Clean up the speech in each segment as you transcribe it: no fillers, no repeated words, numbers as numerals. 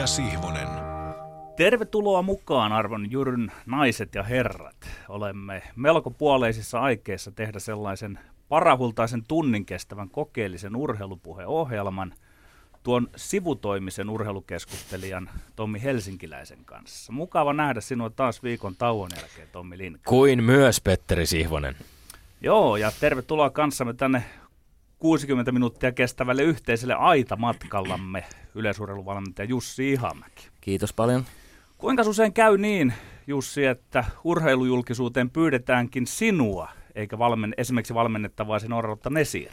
Sihvonen. Tervetuloa mukaan, arvon Jyryn naiset ja herrat. Olemme melko puoleisissa aikeissa tehdä sellaisen parahultaisen tunnin kestävän kokeellisen urheilupuheohjelman tuon sivutoimisen urheilukeskustelijan Tommi Helsinkiläisen kanssa. Mukava nähdä sinua taas viikon tauon jälkeen, Tommi Lindgren. Kuin myös Petteri Sihvonen. Joo, ja tervetuloa kanssamme tänne 60 minuuttia kestävälle yhteiselle aitamatkallamme, yleisurheiluvalmentaja Jussi Ihamäki. Kiitos paljon. Kuinka usein käy niin, Jussi, että urheilujulkisuuteen pyydetäänkin sinua, eikä esimerkiksi valmennettavaa sinua Orlotta Nesiriä?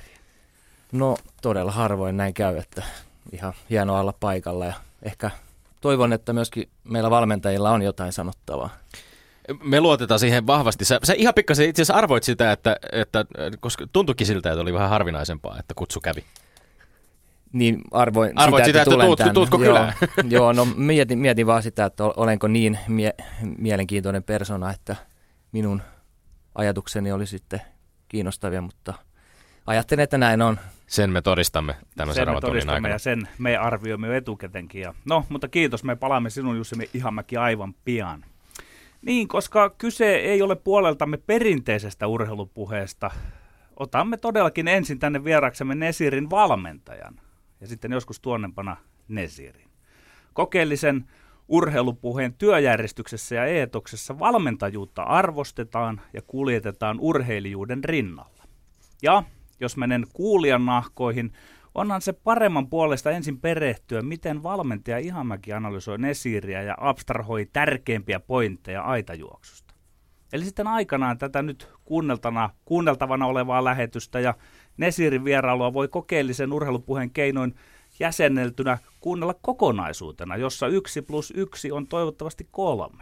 No todella harvoin näin käy, että ihan hienoa olla paikalla ja ehkä toivon, että myöskin meillä valmentajilla on jotain sanottavaa. Me luotetaan siihen vahvasti. Sä ihan pikkasen itse asiassa arvoit sitä, että koska tuntuikin siltä, että oli vähän harvinaisempaa, että kutsu kävi. Niin arvoit sitä, että tuutko kylään? Joo, no mietin vaan sitä, että olenko niin mielenkiintoinen persona, että minun ajatukseni oli sitten kiinnostavia, mutta ajattelen, että näin on. Sen me todistamme tämän seuraavan tunnin aikana. Ja sen me arvioimme jo etukätenkin. No, mutta kiitos, me palaamme sinun Jussi Ihamäki aivan pian. Niin, koska kyse ei ole puoleltamme perinteisestä urheilupuheesta, otamme todellakin ensin tänne vieraksemme Nesirin valmentajan ja sitten joskus tuonnempana Nesirin. Kokeellisen urheilupuheen työjärjestyksessä ja eetoksessa valmentajuutta arvostetaan ja kuljetetaan urheilijuuden rinnalla. Ja jos menen kuulijan nahkoihin, onhan se paremman puolesta ensin perehtyä, miten valmentaja Ihamäki analysoi Nesiriä ja abstrahoi tärkeimpiä pointteja aitajuoksusta. Eli sitten aikanaan tätä nyt kuunneltavana olevaa lähetystä ja Nesirin vierailua voi kokeellisen urheilupuheen keinoin jäsenneltynä kuunnella kokonaisuutena, jossa 1+1 on toivottavasti 3.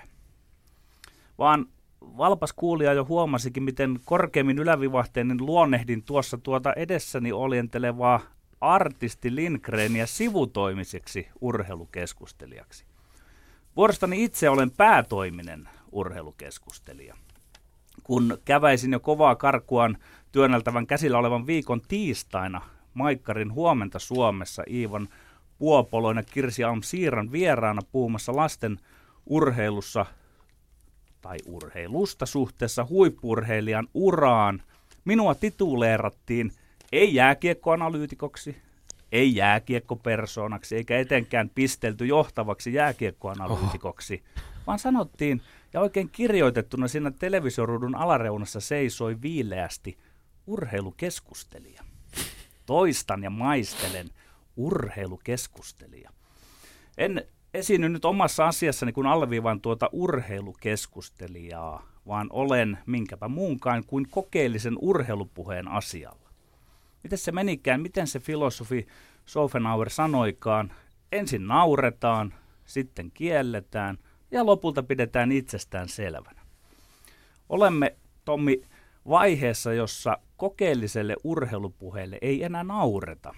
Vaan valpas kuulija jo huomasikin, miten korkeimmin ylävivahteinen luonnehdin tuossa edessäni oljentelevaa artisti Lindgreniä sivutoimiseksi urheilukeskustelijaksi. Vuorostani itse olen päätoiminen urheilukeskustelija. Kun käväisin jo kovaa karkuaan työnneltävän käsillä olevan viikon tiistaina Maikkarin Huomenta Suomessa Iivan Puopolon ja Kirsi Alm-Siiran vieraana puhumassa lasten urheilussa tai urheilusta suhteessa huippu-urheilijan uraan, minua tituleerattiin ei jääkiekkoanalyytikoksi, ei jääkiekkopersoonaksi, eikä etenkään pistelty johtavaksi jääkiekkoanalyytikoksi, vaan sanottiin, ja oikein kirjoitettuna siinä televisioruudun alareunassa seisoi viileästi urheilukeskustelija. Toistan ja maistelen urheilukeskustelija. En esiinny nyt omassa asiassani, kun alleviivaan tuota urheilukeskustelijaa, vaan olen minkäpä muunkaan kuin kokeellisen urheilupuheen asialla. Miten se menikään, miten se filosofi Schopenhauer sanoikaan, ensin nauretaan, sitten kielletään ja lopulta pidetään itsestään selvänä. Olemme, Tommi, vaiheessa, jossa kokeelliselle urheilupuheelle ei enää naureta.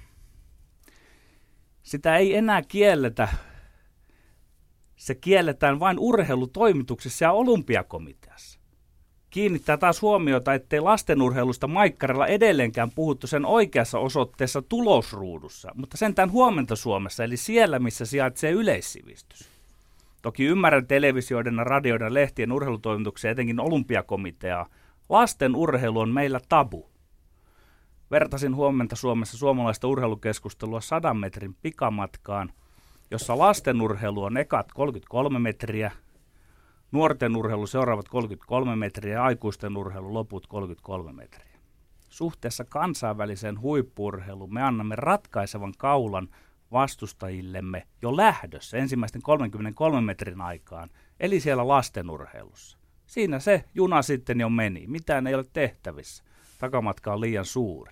Sitä ei enää kielletä. Se kielletään vain urheilutoimituksissa ja olympiakomiteassa. Kiinnittää taas huomiota, ettei lastenurheilusta Maikkarilla edelleenkään puhuttu sen oikeassa osoitteessa tulosruudussa, mutta sentään Huomenta Suomessa, eli siellä, missä sijaitsee yleissivistys. Toki ymmärrän televisioiden, radioiden, lehtien urheilutoimituksia, etenkin olympiakomiteaa. Lasten urheilu on meillä tabu. Vertasin Huomenta Suomessa suomalaista urheilukeskustelua 100 metrin pikamatkaan, jossa lasten urheilu on ekat 33 metriä, nuorten urheilu seuraavat 33 metriä ja aikuisten urheilu loput 33 metriä. Suhteessa kansainväliseen huippu-urheiluun me annamme ratkaisevan kaulan vastustajillemme jo lähdössä ensimmäisten 33 metrin aikaan, eli siellä lasten urheilussa. Siinä se juna sitten jo meni, mitään ei ole tehtävissä, takamatka on liian suuri.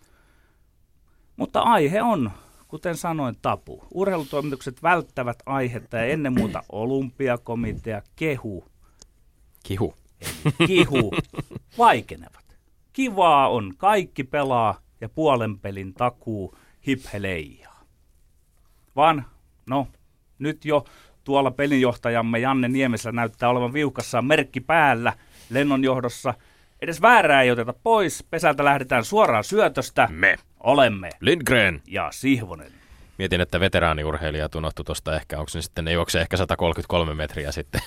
Mutta aihe on, kuten sanoin, tabu. Urheilutoimitukset välttävät aihetta ja ennen muuta olympiakomitea Kihu vaikenevat. Kivaa on, kaikki pelaa ja puolen pelin takuu hipheleijaa. Vaan, nyt jo tuolla pelinjohtajamme Janne Niemessä näyttää olevan viukassaan merkki päällä lennonjohdossa. Edes väärää ei oteta pois, pesältä lähdetään suoraan syötöstä. Me olemme Lindgren ja Sihvonen. Mietin, että veteraaniurheilijat unohtu tuosta ehkä, onko se sitten, ne juoksee ehkä 133 metriä sitten.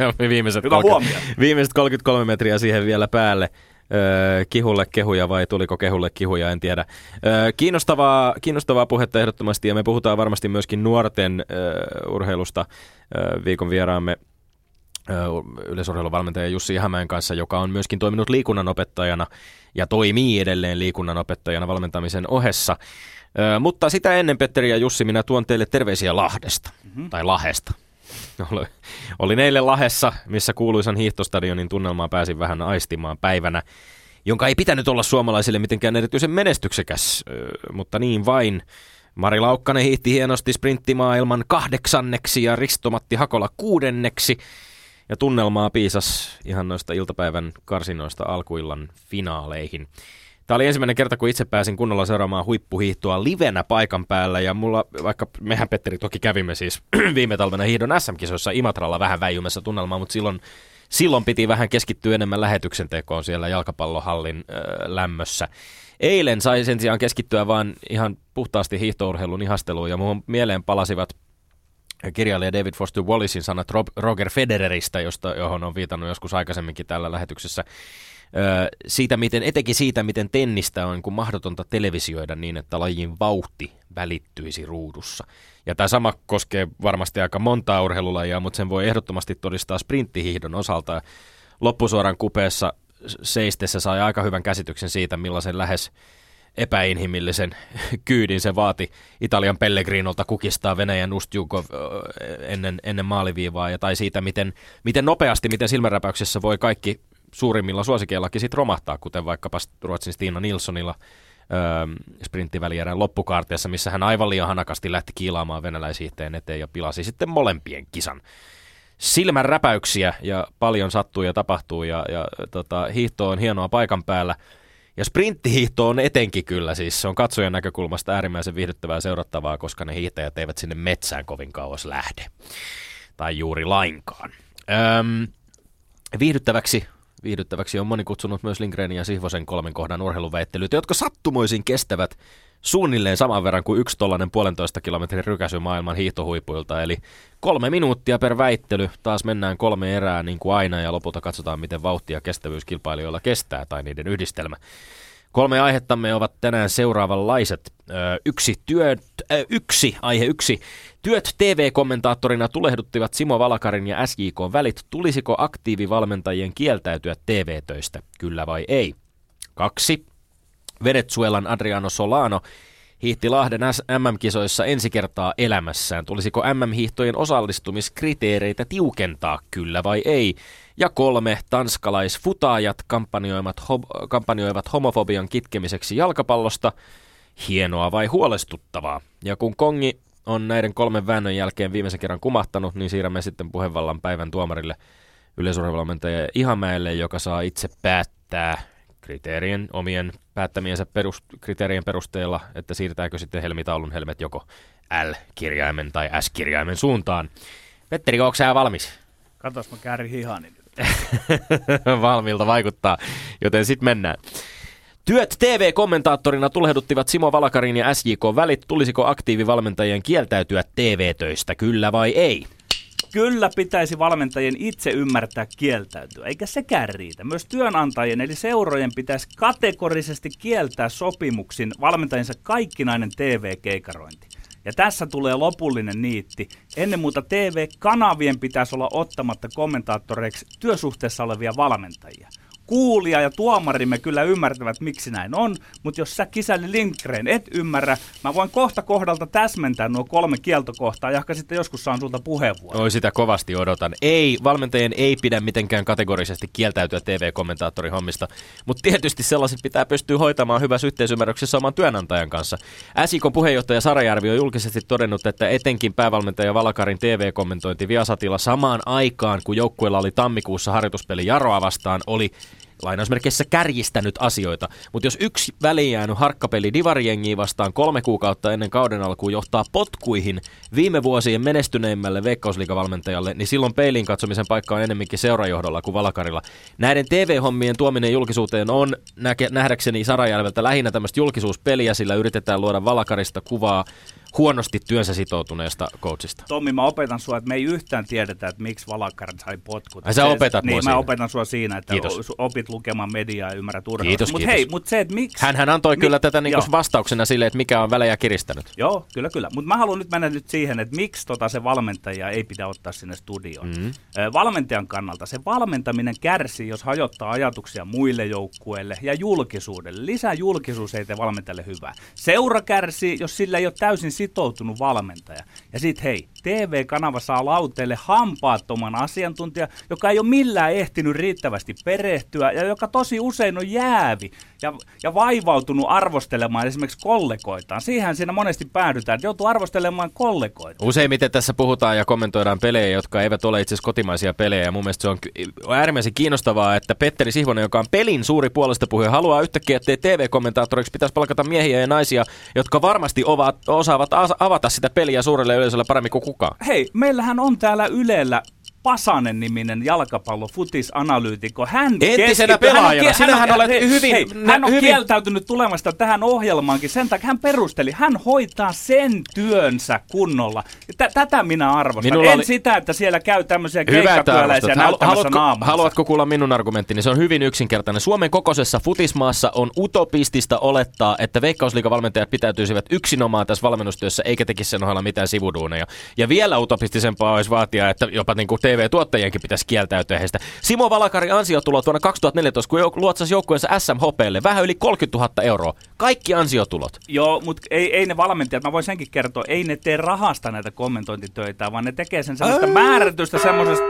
viimeiset 33 metriä siihen vielä päälle. Kihulle kehuja vai tuliko kehulle kihuja, en tiedä. Kiinnostavaa puhetta ehdottomasti, ja me puhutaan varmasti myöskin nuorten urheilusta viikon vieraamme yleisurheiluvalmentaja Jussi Ihamäen kanssa, joka on myöskin toiminut liikunnanopettajana ja toimii edelleen liikunnanopettajana valmentamisen ohessa. Mutta sitä ennen, Petteri ja Jussi, minä tuon teille terveisiä Lahdesta, tai Lahesta. Olin eilen Lahessa, missä kuuluisan hiihtostadionin tunnelmaa pääsin vähän aistimaan päivänä, jonka ei pitänyt olla suomalaisille mitenkään erityisen menestyksekäs, mutta niin vain. Mari Laukkanen hiihti hienosti sprinttimaailman 8. ja Risto-Matti Hakola 6. Ja tunnelmaa piisas ihan noista iltapäivän karsinoista alkuillan finaaleihin. Tämä oli ensimmäinen kerta, kun itse pääsin kunnolla seuraamaan huippuhiihtoa livenä paikan päällä, ja mulla, vaikka mehän Petteri toki kävimme siis viime talvena hiihdon SM-kisoissa Imatralla vähän väijymässä tunnelmaa, mutta silloin piti vähän keskittyä enemmän lähetyksen tekoon siellä jalkapallohallin lämmössä. Eilen sai sen sijaan keskittyä vaan ihan puhtaasti hiihtourheilun ihasteluun, ja muun mieleen palasivat kirjailija David Foster Wallacein sanat Roger Federeristä, johon on viitannut joskus aikaisemminkin tällä lähetyksessä. Etenkin siitä, miten tennistä on niin mahdotonta televisioida niin, että lajin vauhti välittyisi ruudussa. Ja tämä sama koskee varmasti aika montaa urheilulajia, mutta sen voi ehdottomasti todistaa sprinttihiihdon osalta. Loppusuoran kupeessa seistessä sai aika hyvän käsityksen siitä, millaisen lähes epäinhimillisen kyydin se vaati Italian Pellegrinolta kukistaa Venäjän Ustjukov ennen maaliviivaa, tai siitä, miten nopeasti, miten silmänräpäyksessä voi kaikki suurimmilla suosikeillakin sit romahtaa, kuten vaikkapa Ruotsin Stina Nilssonilla sprinttivälierän loppukaarteessa, missä hän aivan liian hanakasti lähti kiilaamaan venäläishiihteen eteen ja pilasi sitten molempien kisan. Silmänräpäyksiä ja paljon sattuu ja tapahtuu, ja hiihto on hienoa paikan päällä. Ja sprinttihiihto on etenkin kyllä, siis se on katsojan näkökulmasta äärimmäisen viihdyttävää seurattavaa, koska ne hiihtäjät eivät sinne metsään kovin kauas lähde. Tai juuri lainkaan. Viihdyttäväksi on moni kutsunut myös Lindgrenin ja Sihvosen 3 kohdan urheiluväittelyitä, jotka sattumoisin kestävät suunnilleen saman verran kuin yksi tollainen 1,5 kilometrin rykäsy maailman hiihtohuipuilta. Eli 3 minuuttia per väittely, taas mennään 3 erää niin kuin aina, ja lopulta katsotaan, miten vauhti ja kestävyys kilpailijoilla kestää tai niiden yhdistelmä. 3 aihettamme ovat tänään seuraavanlaiset. Aihe 1. Työt TV-kommentaattorina tulehduttivat Simo Valakarin ja SJK:n välit. Tulisiko aktiivivalmentajien kieltäytyä TV-töistä, kyllä vai ei? 2. Venezuelan Adriano Solano hiihti Lahden MM-kisoissa ensi kertaa elämässään. Tulisiko MM-hiihtojen osallistumiskriteereitä tiukentaa, kyllä vai ei? Ja 3. Tanskalaisfutaajat kampanjoivat homofobian kitkemiseksi jalkapallosta. Hienoa vai huolestuttavaa? Ja kun kongi on näiden 3 väännön jälkeen viimeisen kerran kumahtanut, niin siirrämme sitten puhevallan päivän tuomarille yleisurheiluvalmentaja Ihamäelle, joka saa itse päättää omien päättämiensä kriteerien perusteella, että siirtääkö sitten helmitaulun helmet joko L-kirjaimen tai S-kirjaimen suuntaan. Petteri, onko sä valmis? Katos, mä käärin hihani nyt. Valmiilta vaikuttaa, joten sitten mennään. Työt TV-kommentaattorina tulehduttivat Simo Valakarin ja SJK välit. Tulisiko aktiivivalmentajien kieltäytyä TV-töistä, kyllä vai ei? Kyllä pitäisi valmentajien itse ymmärtää kieltäytyä, eikä sekään riitä. Myös työnantajien eli seurojen pitäisi kategorisesti kieltää sopimuksin valmentajiensa kaikkinainen TV-keikarointi. Ja tässä tulee lopullinen niitti. Ennen muuta TV-kanavien pitäisi olla ottamatta kommentaattoreiksi työsuhteessa olevia valmentajia. Kuulija ja tuomarimme kyllä ymmärtävät, miksi näin on, mutta jos sä, Kisäli Lindgren, et ymmärrä, mä voin kohta kohdalta täsmentää nuo 3 kieltokohtaa, ja sitten joskus saan sulta puheenvuoron. Oi, sitä kovasti odotan. Valmentajien ei pidä mitenkään kategorisesti kieltäytyä TV-kommentaattorin hommista, mutta tietysti sellaiset pitää pystyä hoitamaan hyvässä yhteisymmärryksessä oman työnantajan kanssa. SJK:n puheenjohtaja Sarajärvi on julkisesti todennut, että etenkin päävalmentaja Valakarin TV-kommentointi Viasatilla samaan aikaan, kun joukkueella oli tammikuussa harjoituspeli Jaroa vastaan, oli lainausmerkeissä kärjistänyt asioita, mutta jos yksi väliin jäänyt harkkapeli Divarijengiä vastaan 3 kuukautta ennen kauden alkuun johtaa potkuihin viime vuosien menestyneimmälle veikkausliigavalmentajalle, niin silloin peiliin katsomisen paikka on enemmänkin seurajohdolla kuin Valakarilla. Näiden TV-hommien tuominen julkisuuteen on nähdäkseni Sarajärveltä lähinnä tämmöistä julkisuuspeliä, sillä yritetään luoda Valakarista kuvaa huonosti työnsä sitoutuneesta coachista. Tommi, mä opetan sua, että me ei yhtään tiedetä, että miksi Valakar sai potkut. Sä opetat mua niin, siinä. mä opetan sua siinä, että Kiitos. opit lukemaan mediaa ja ymmärrät urheilua. Kiitos, Mutta kiitos. hei, se, että miksi... Hänhän antoi kyllä tätä niinku vastauksena sille, että mikä on välejä kiristänyt. Joo, kyllä. Mutta mä haluan nyt mennä siihen, että miksi se valmentaja ei pidä ottaa sinne studioon. Valmentajan kannalta se valmentaminen kärsii, jos hajottaa ajatuksia muille joukkueille ja julkisuudelle. Lisää julkisuus ei tee valmentajalle hyvää. Seura kärsii, jos sillä ei ole täysin sitoutunut valmentaja. Ja sit hei, TV-kanava saa lauteille hampaattoman asiantuntija, joka ei ole millään ehtinyt riittävästi perehtyä ja joka tosi usein on jäävi ja vaivautunut arvostelemaan esimerkiksi kollegoitaan. Siihen siinä monesti päädytään, että joutuu arvostelemaan kollegoita. Useimmiten tässä puhutaan ja kommentoidaan pelejä, jotka eivät ole itse asiassa kotimaisia pelejä. Ja mun mielestä se on äärimmäisen kiinnostavaa, että Petteri Sihvonen, joka on pelin suuri puolestapuhuja, haluaa yhtäkkiä, että TV-kommentaattoriksi pitäisi palkata miehiä ja naisia, jotka varmasti osaavat avata sitä peliä suurelle yleisölle paremmin kuin kukaan. Hei, meillähän on täällä Ylellä Pasanen-niminen jalkapallo-futisanalyytikko. Entisenä pelaajana. Sinähän olet hyvin... Hän on kieltäytynyt tulemasta tähän ohjelmaankin. Sen takia hän perusteli. Hän hoitaa sen työnsä kunnolla. Tätä minä arvostan. Sitä, että siellä käy tämmöisiä keikkatyöläisiä näyttämässä naamansa. Haluatko kuulla minun argumenttini? Se on hyvin yksinkertainen. Suomen kokoisessa futismaassa on utopistista olettaa, että Veikkausliigavalmentajat pitäytyisivät yksinomaan tässä valmennustyössä, eikä tekisi sen ohella mitään sivuduuneja. Ja vielä utopistisempaa olisi vaatia, että jopa niin kuin TV-tuottajienkin pitäisi kieltäytyä heistä. Simo Valakarin ansiotulot vuonna 2014, kun luotsasi joukkueensa SM-hopeelle, vähän yli 30 000 euroa. Kaikki ansiotulot. Joo, mutta ei ne valmentajat, mä voin senkin kertoa, ei ne tee rahasta näitä kommentointitöitä, vaan ne tekee sen semmoista määrätystä semmoisesta...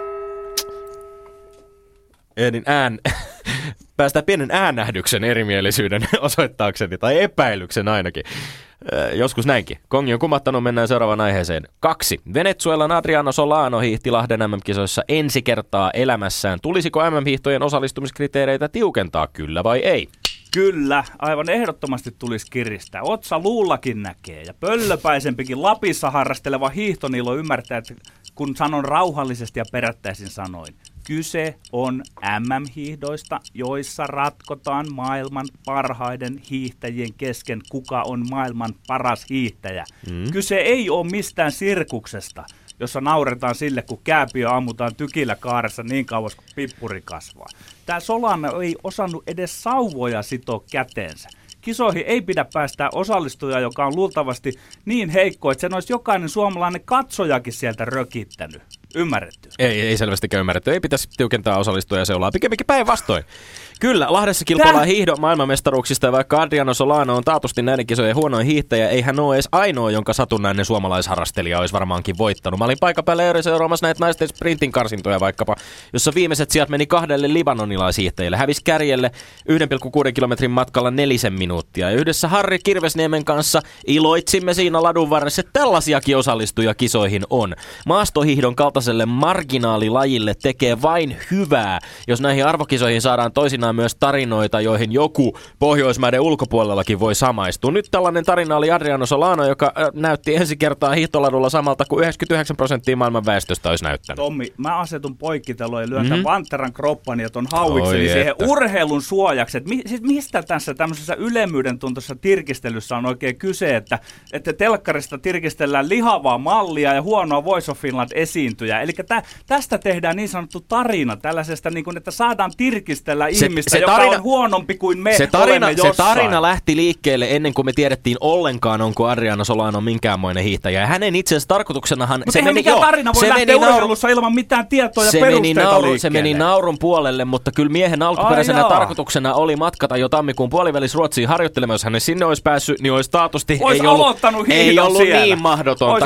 Päästään pienen äänähdyksen erimielisyyden osoittaakseni, tai epäilyksen ainakin. Joskus näinkin. Kongi on kumattanut, mennään seuraavaan aiheeseen. 2. Venezuelan Adriano Solano hiihti Lahden MM-kisoissa ensi kertaa elämässään. Tulisiko MM-hiihtojen osallistumiskriteereitä tiukentaa, kyllä vai ei? Kyllä, aivan ehdottomasti tulisi kiristää. Otsa luullakin näkee ja pöllöpäisempikin Lapissa harrasteleva hiihtoniilo ymmärtää, että kun sanon rauhallisesti ja perättäisin sanoin, kyse on MM-hiihdoista, joissa ratkotaan maailman parhaiden hiihtäjien kesken, kuka on maailman paras hiihtäjä. Kyse ei ole mistään sirkuksesta, jossa nauretaan sille, kun kääpiö ammutaan tykillä kaaressa niin kauas kuin pippuri kasvaa. Tämä Solano ei osannut edes sauvoja sitoa käteensä. Kisoihin ei pidä päästää osallistujaa, joka on luultavasti niin heikko, että sen olisi jokainen suomalainen katsojakin sieltä rökittänyt. Ymmärretty? Ei selvästikään ymmärretty. Ei pitäisi tiukentaa osallistujaa seulaa. Pikemminkin päinvastoin. Kyllä, Lahdessa kilpaillaan hiihdon maailmanmestaruuksista, ja vaikka Adriano Solano on taatusti näiden kisojen huonoin hiihtäjä, ei hän ole edes ainoa, jonka satunnainen suomalaisharrastelija olisi varmaankin voittanut. Mä olin paikan päällä eri seuraamassa näitä naisten sprintin karsintoja vaikkapa, jossa viimeiset sijat meni 2 libanonilaishiihtäjille. Hävisi kärjelle 1,6 kilometrin matkalla 4 minuuttia. Ja yhdessä Harri Kirvesniemen kanssa iloitsimme siinä ladun varressa, että tällaisiakin osallistujia kisoihin on. Maastohiihdon kaltaiselle marginaalilajille tekee vain hyvää, jos näihin arvokisoihin saadaan toisinaan myös tarinoita, joihin joku Pohjoismaiden ulkopuolellakin voi samaistua. Nyt tällainen tarina oli Adriano Solano, joka näytti ensi kertaa hiihtoladulla samalta kuin 99% maailman väestöstä olisi näyttänyt. Tommi, mä asetun poikkiteloon ja lyön tämän Vanteran kroppani ja ton hauikseni siihen urheilun suojaksi. Mistä tässä tämmöisessä ylemmyyden tuntossa tirkistelyssä on oikein kyse, että telkkarista tirkistellään lihavaa mallia ja huonoa Voice of Finland esiintyjä. Eli tästä tehdään niin sanottu tarina tällaisesta, niin kuin, että saadaan tirkistellä ihmistä, joka on huonompi kuin me olemme jossain. Se tarina lähti liikkeelle ennen kuin me tiedettiin ollenkaan, onko Adriano Solano minkäänmoinen hiihtäjä. Ja hänen itse asiassa tarkoituksenahan... Mutta eihän mikään tarina voi lähteä urheilussa ilman mitään tietoa ja perusteita liikkeelle. Se meni naurun puolelle, mutta kyllä miehen alkuperäisenä tarkoituksena oli matkata jo tammikuun puolivälissä Ruotsiin harjoittelemaan. Jos hänen sinne olisi päässyt, niin olisi taatusti... Ei ollut niin mahdotonta.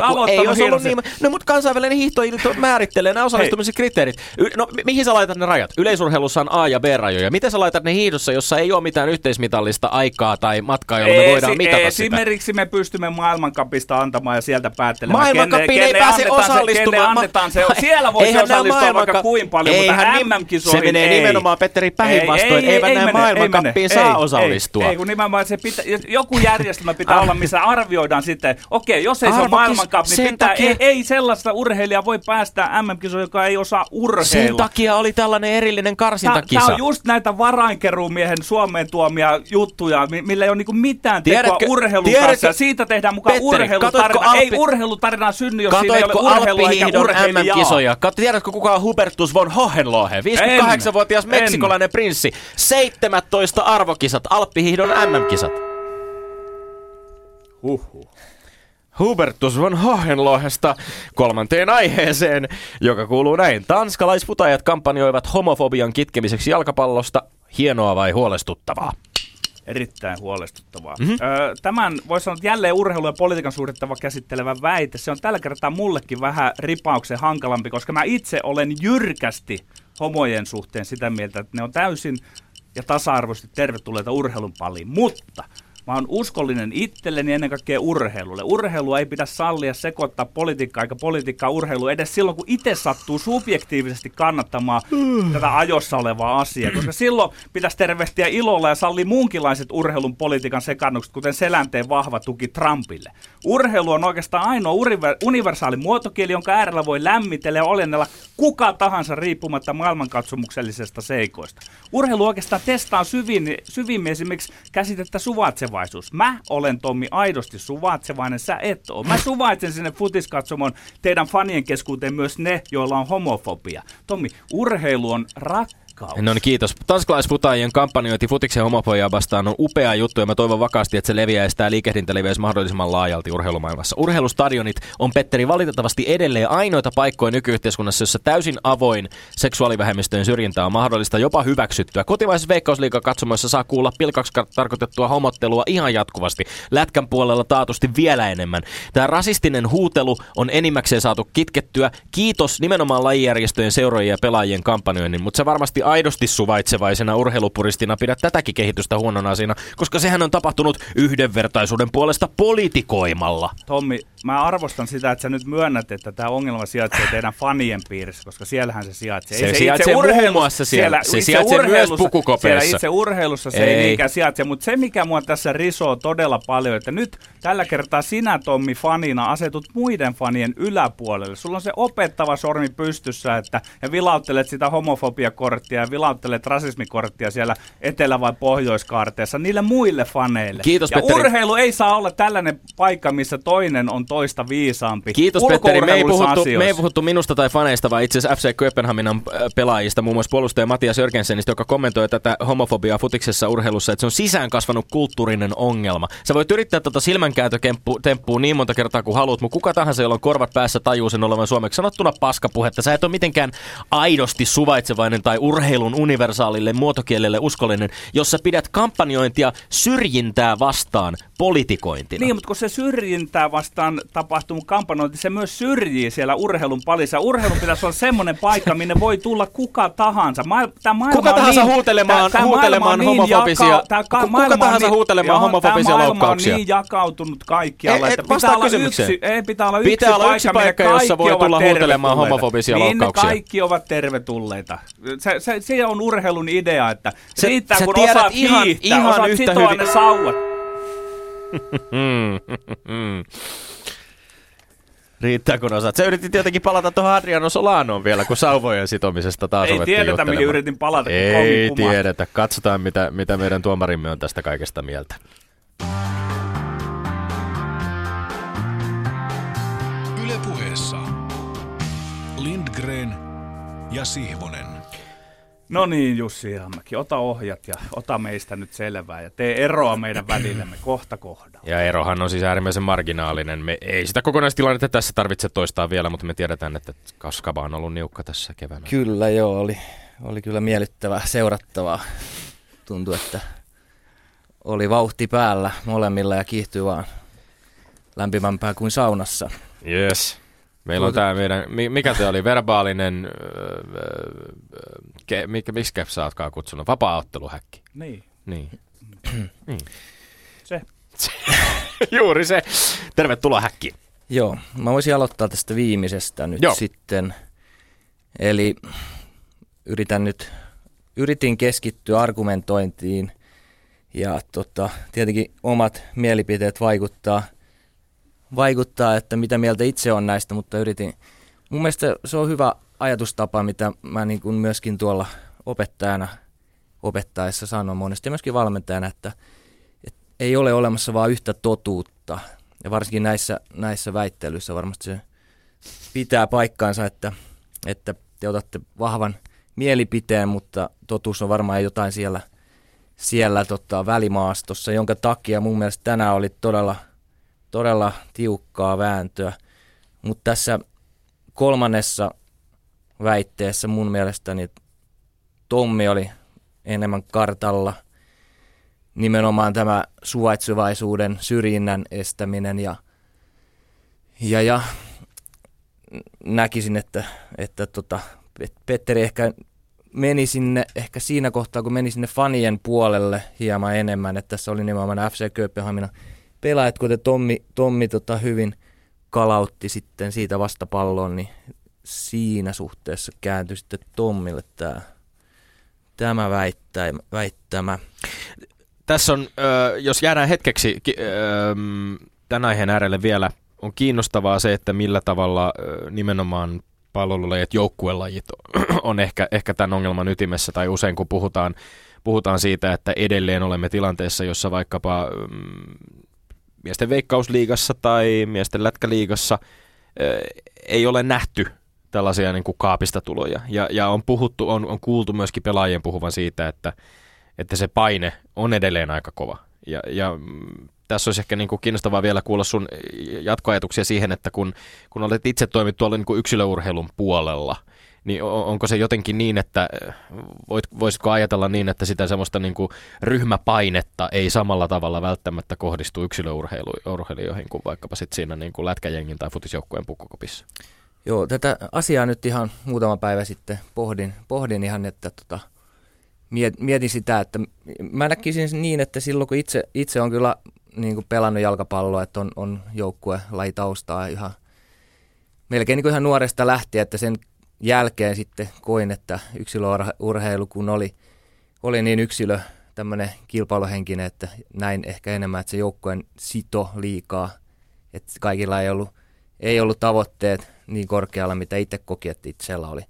No mutta kansainvälinen hiihtoiliitto määrittelee nämä osallistumisen kriteerit. No mihin sä laitat ne rajat? Yleisurheilussa on A- ja B-rajoja. Miten sä laitat ne hiihdossa, jossa ei ole mitään yhteismitallista aikaa tai matkaa, jolla me voidaan mitata sitä? Esimerkiksi me pystymme maailmankapista antamaan ja sieltä päättelemään. Maailmankappiin ei pääse osallistumaan. Annetaan se. Siellä voisi osallistua vaikka kuin paljon, mutta MM-kisoihin se menee nimenomaan, Petteri, päinvastoin. Eivät näin maailmankappiin saa osallistua. Ei, kun nimenomaan se joku järjestelmä pitää olla, missä arvioidaan sitten, okei, jos ei se ole maailmankap, niin ei sellaista urheilijaa voi päästä päästään MM-kisoihin, joka ei osaa urheilla. Sen takia oli tällainen erillinen karsintakisa. Tämä on just näitä varainkeruumiehen Suomeen tuomia juttuja, millä ei ole niinku mitään tekoa urheilun kanssa. Ja siitä tehdään mukaan urheilutarina. Ei urheilutarinaa synny, jos siinä ei ole urheilua eikä urheilijaa. Tiedätkö kuka on Hubertus von Hohenlohe? 58-vuotias meksikolainen prinssi. 17 arvokisat, alppihiihdon MM-kisat. Hubertus von Hohenlohesta kolmanteen aiheeseen, joka kuuluu näin. Tanskalaisfutajat kampanjoivat homofobian kitkemiseksi jalkapallosta. Hienoa vai huolestuttavaa? Erittäin huolestuttavaa. Tämän voisi sanoa, että jälleen urheilu ja politiikan suhdettava käsittelevä väite. Se on tällä kertaa mullekin vähän ripauksen hankalampi, koska mä itse olen jyrkästi homojen suhteen sitä mieltä, että ne on täysin ja tasa-arvoisesti tervetulleita urheilun pariin. Mutta mä oon uskollinen itselleni ennen kaikkea urheilulle. Urheilua ei pidä sallia sekoittaa politiikkaa eikä politiikkaa urheilua edes silloin, kun itse sattuu subjektiivisesti kannattamaan tätä ajossa olevaa asiaa. Koska silloin pitäisi tervehtiä ilolla ja sallia muunkinlaiset urheilun politiikan sekannukset, kuten Selänteen vahva tuki Trumpille. Urheilu on oikeastaan ainoa universaali muotokieli, jonka äärellä voi lämmitellä ja olennella kuka tahansa riippumatta maailmankatsomuksellisesta seikoista. Urheilu oikeastaan testaa syvimmin esimerkiksi käsitettä suvaitsevaisuus. Mä olen, Tommi, aidosti suvaitsevainen, sä et ole. Mä suvaitsen sinne futiskatsomon teidän fanien keskuuteen myös ne, joilla on homofobia. Tommi, urheilu on rakkaus. No niin, kiitos. Tanskalaisfutajien kampanjointi futiksen homofobiaa vastaan on upea juttu ja mä toivon vakaasti, että se leviäisi, tämä liikehdintä leviäisi mahdollisimman laajalti urheilumaailmassa. Urheilustadionit on, Petteri, valitettavasti edelleen ainoita paikkoja nykyyhteiskunnassa, jossa täysin avoin seksuaalivähemmistöjen syrjintä on mahdollista, jopa hyväksyttyä. Kotimaisessa Veikkausliiga-katsomoissa saa kuulla pilkaksi tarkoitettua homottelua ihan jatkuvasti. Lätkän puolella taatusti vielä enemmän. Tämä rasistinen huutelu on enimmäkseen saatu kitkettyä. Kiitos nimenomaan lajijärjestöjen, seuraajien ja pelaajien kampanjoinnin, mutta se varmasti aidosti suvaitsevaisena urheilupuristina pidät tätäkin kehitystä huonona asiana, koska sehän on tapahtunut yhdenvertaisuuden puolesta politikoimalla. Tommi, mä arvostan sitä, että sä nyt myönnät, että tämä ongelma sijaitsee teidän fanien piirissä, koska siellähän se sijaitsee. Se sijaitsee muun muassa siellä. Se sijaitsee myös pukukopeessa. Siellä itse urheilussa se ei niinkään sijaitse, mutta se mikä mua tässä risoo todella paljon, että nyt tällä kertaa sinä, Tommi, fanina asetut muiden fanien yläpuolelle. Sulla on se opettava sormi pystyssä, ja vilauttelet sitä homofobiakorttia ja vilauttelet rasismikorttia siellä etelä- vai pohjoiskaarteessa niille muille faneille. Kiitos, ja Petteri. Urheilu ei saa olla tällainen paikka, missä toinen on toista viisaampi. Kiitos, Petteri. Me ei puhuttu minusta tai faneista, vaan itse asiassa FC Kööpenhaminan pelaajista, muun muassa puolustaja Matias Jörgensenistä, joka kommentoi tätä homofobiaa futiksessa urheilussa, että se on sisään kasvanut kulttuurinen ongelma. Sä voit yrittää tuota silmänkääntötemppua niin monta kertaa kuin haluat, mutta kuka tahansa, jolla on korvat päässä, tajuu sen olevan suomeksi sanottuna paskapuhetta. Sä et ole mitenkään aidosti suvaitsevainen tai urheilun universaalille muotokielelle uskollinen, jos sä pidät kampanjointia syrjintää vastaan politikointina. Niin, mutta kun se syrjintää vastaan tapahtunut kampanjointi, se myös syrjii siellä urheilun palissa. Urheilun pitäisi olla semmoinen paikka, minne voi tulla kuka tahansa. Kuka tahansa huutelemaan homofobisia loukkauksia. Maailma on niin jakautunut kaikkialla, että pitää olla yksi paikka, jossa voi tulla huutelemaan homofobisia loukkauksia. Niin kaikki ovat tervetulleita. Se on urheilun idea, että riittää kun osaat hiihtää, osaat sitoa ne sauvat. Riittää kun osaat. Sä yritit jotenkin palata tuohon Adriano Solanoon vielä, kun sauvojen sitomisesta taas ei tiedetä, mihin yritin palata. Ei tiedetä. Katsotaan, mitä meidän tuomarimme on tästä kaikesta mieltä. Yle Puheessa Lindgren ja Sihvonen. No niin, Jussi Ihamäki, ota ohjat ja ota meistä nyt selvää ja tee eroa meidän välillemme kohta kohdalla. Ja erohan on siis äärimmäisen marginaalinen. Me ei sitä kokonaistilannetta tässä tarvitse toistaa vielä, mutta me tiedetään, että Kaskaba on ollut niukka tässä keväänä. Kyllä joo, oli kyllä miellyttävää seurattavaa. Tuntui, että oli vauhti päällä molemmilla ja kiihtyi vaan lämpimämpää kuin saunassa. Yes. Meillä on tämä meidän, mikä te oli, verbaalinen, miksi sä ootkaan kutsunut, vapaa-otteluhäkki. Niin. Se. Juuri se. Tervetuloa häkkiin. Joo, mä voisin aloittaa tästä viimeisestä nyt sitten. Eli yritin keskittyä argumentointiin ja tietenkin omat mielipiteet vaikuttaa, että mitä mieltä itse on näistä, mutta Mun mielestä se on hyvä ajatustapa, mitä mä niin kuin myöskin tuolla opettajana opettaessa sanon monesti ja myöskin valmentajana, että ei ole olemassa vaan yhtä totuutta. Ja varsinkin näissä väittelyissä varmasti se pitää paikkaansa, että te otatte vahvan mielipiteen, mutta totuus on varmaan jotain siellä välimaastossa, jonka takia mun mielestä tänään oli todella tiukkaa vääntöä. Mutta tässä kolmannessa väitteessä mun mielestäni Tommi oli enemmän kartalla. Nimenomaan tämä suvaitsevaisuuden, syrjinnän estäminen ja näkisin, että Petteri ehkä meni sinne, ehkä siinä kohtaa, kun meni sinne fanien puolelle hieman enemmän, että tässä oli nimenomaan FC Kööpenhamina pelaajat, kuten Tommi hyvin kalautti sitten siitä vastapalloon, niin siinä suhteessa kääntyi sitten Tommille tämä väittämä. Tässä on, jos jäädään hetkeksi tämän aiheen äärelle vielä, on kiinnostavaa se, että millä tavalla nimenomaan pallolulajit, joukkuelajit on ehkä tämän ongelman ytimessä, tai usein kun puhutaan siitä, että edelleen olemme tilanteessa, jossa vaikkapa miesten veikkausliigassa tai miesten lätkäliigassa ei ole nähty tällaisia niin kuin kaapista tuloja. Ja on kuultu myöskin pelaajien puhuvan siitä, että se paine on edelleen aika kova. Ja tässä olisi ehkä niin kuin kiinnostavaa vielä kuulla sun jatkoajatuksia siihen, että kun olet itse toimit tuolla niin kuin yksilöurheilun puolella, niin onko se jotenkin niin, että voisitko ajatella niin, että sitä semmoista niin kuin ryhmäpainetta ei samalla tavalla välttämättä kohdistu yksilöurheilijoihin kuin vaikkapa sitten siinä niin kuin lätkäjengin tai futisjoukkueen pukkukopissa? Joo, tätä asiaa nyt ihan muutama päivä sitten pohdin ihan, että mietin sitä, että mä näkisin niin, että silloin kun itse on kyllä niin kuin pelannut jalkapalloa, että on joukkuelajitaustaa ihan melkein niin kuin ihan nuoresta lähtien, että sen jälkeen sitten koin, että yksilöurheilu kun oli niin yksilö tämmöinen kilpailuhenkinen, että näin ehkä enemmän, että se joukkueen sito liikaa, että kaikilla ei ollut tavoitteet niin korkealla, mitä itse koki, että itsellä oli.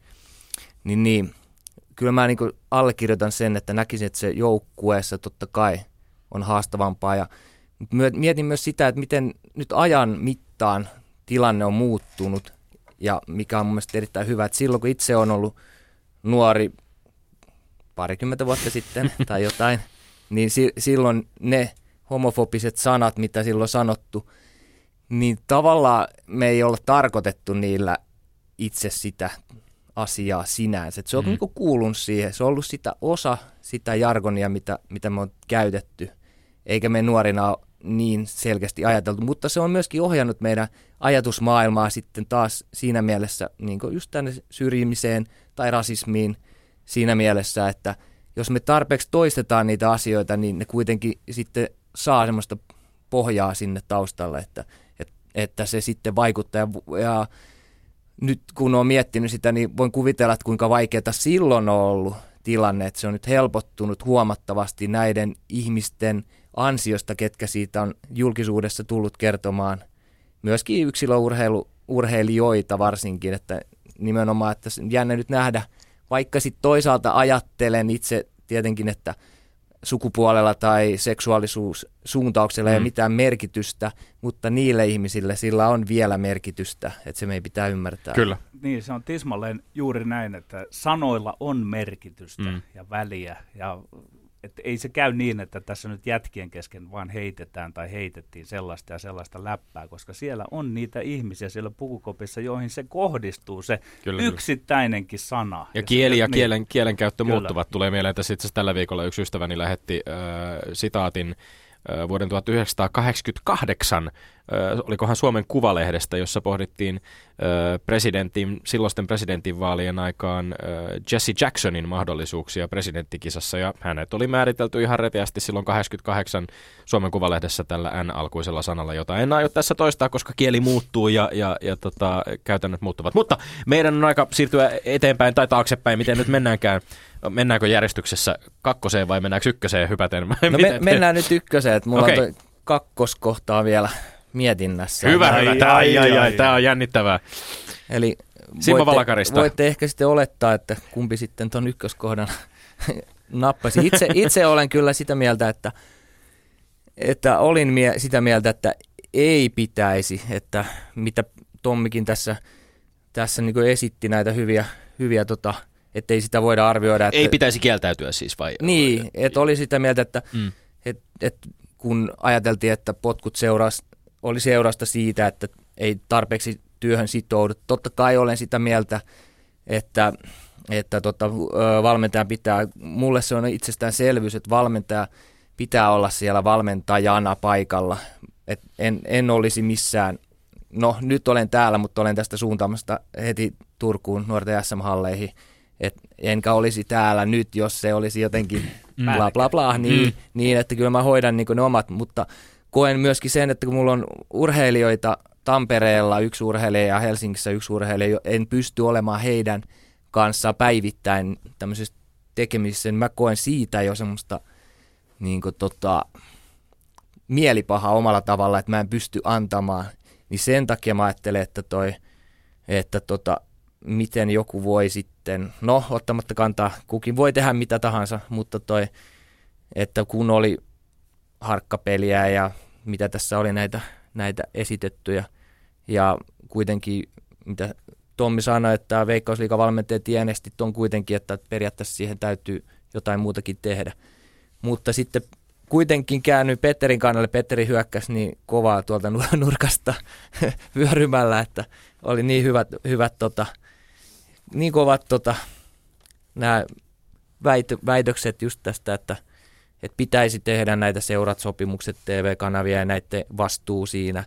Niin kyllä mä niin kuin allekirjoitan sen, että näkisin, että se joukkueessa totta kai on haastavampaa. Ja mietin myös sitä, että miten nyt ajan mittaan tilanne on muuttunut ja mikä on mun mielestä erittäin hyvä, että silloin kun itse on ollut nuori parikymmentä vuotta sitten tai jotain, niin silloin ne homofobiset sanat, mitä silloin sanottu, niin tavallaan me ei olla tarkoitettu niillä itse sitä asiaa sinänsä. Et se on niinku kuulunut siihen. Se on ollut osa sitä jargonia, mitä me on käytetty, eikä me nuorina ole niin selkeästi ajateltu. Mutta se on myöskin ohjannut meidän ajatusmaailmaa sitten taas siinä mielessä, niin kuin just tänne syrjimiseen tai rasismiin siinä mielessä, että jos me tarpeeksi toistetaan niitä asioita, niin ne kuitenkin sitten saa semmoista pohjaa sinne taustalle, että se sitten vaikuttaa. Ja nyt kun olen miettinyt sitä, niin voin kuvitella, että kuinka vaikeaa silloin on ollut tilanne, että se on nyt helpottunut huomattavasti näiden ihmisten ansiosta, ketkä siitä on julkisuudessa tullut kertomaan. Myöskin yksilöurheilijoita varsinkin, että nimenomaan, että jännä nyt nähdä, vaikka sitten toisaalta ajattelen itse tietenkin, että sukupuolella tai seksuaalisuussuuntauksella ei ole mitään merkitystä, mutta niille ihmisille sillä on vielä merkitystä, että se meidän pitää ymmärtää. Kyllä. Niin, se on tismalleen juuri näin, että sanoilla on merkitystä ja väliä. Ja että ei se käy niin, että tässä nyt jätkien kesken vaan heitetään tai heitettiin sellaista ja sellaista läppää, koska siellä on niitä ihmisiä siellä pukukopissa, joihin se kohdistuu se yksittäinenkin sana. Ja kieli ja kielenkäyttö muuttuvat. Tulee mieleen, että itse asiassa tällä viikolla yksi ystäväni lähetti sitaatin vuoden 1988, olikohan Suomen Kuvalehdestä, jossa pohdittiin silloisten presidentinvaalien aikaan Jesse Jacksonin mahdollisuuksia presidenttikisassa, ja hänet oli määritelty ihan reteästi silloin 88 Suomen Kuvalehdessä tällä N-alkuisella sanalla, jota en aio tässä toistaa, koska kieli muuttuu ja käytännöt muuttuvat. Mutta meidän on aika siirtyä eteenpäin tai taaksepäin, miten nyt mennäänkään. Mennäänkö järjestyksessä kakkoseen vai mennäänkö ykköseen hypäten? No mennään nyt ykköseen, että mulla on toi kakkoskohtaa vielä mietinnässä. Hyvä. Tämä on jännittävää. Eli Simo Valakarista. Voitte ehkä sitten olettaa, että kumpi sitten ton ykköskohdan nappasi. Itse olen kyllä sitä mieltä, että olin sitä mieltä, että ei pitäisi, että mitä Tommikin tässä niin kuin esitti näitä hyviä että ei sitä voida arvioida. Että, ei pitäisi kieltäytyä siis vai? Niin, että oli sitä mieltä, että kun ajateltiin, että potkut oli seurasta siitä, että ei tarpeeksi työhön sitoudu. Totta kai olen sitä mieltä, että valmentajan pitää, mulle se on itsestäänselvyys, että valmentaja pitää olla siellä valmentajana paikalla. Et en olisi missään, no nyt olen täällä, mutta olen tästä suuntaamasta heti Turkuun nuorten SM-halleihin. Enkä olisi täällä nyt, jos se olisi jotenkin bla bla bla, niin että kyllä mä hoidan niin kuin ne omat, mutta koen myöskin sen, että kun mulla on urheilijoita Tampereella yksi urheilija ja Helsingissä yksi urheilija, en pysty olemaan heidän kanssa päivittäin tämmöisessä tekemisessä, mä koen siitä jo semmoista niin kuin mielipahaa omalla tavalla, että mä en pysty antamaan, niin sen takia mä ajattelen, että miten joku voi sitten, no ottamatta kantaa, kukin voi tehdä mitä tahansa, mutta että kun oli harkkapeliä ja mitä tässä oli näitä esitettyjä ja kuitenkin mitä Tommi sanoi, että Veikkausliigavalmentajat tienesti on kuitenkin, että periaatteessa siihen täytyy jotain muutakin tehdä, mutta sitten kuitenkin käännyin Petterin kannalle, Petteri hyökkäsi niin kovaa tuolta nurkasta vyörymällä, että oli niin hyvät niin kovat nämä väitökset just tästä, että pitäisi tehdä näitä seurat-sopimukset, TV-kanavia ja näiden vastuu siinä.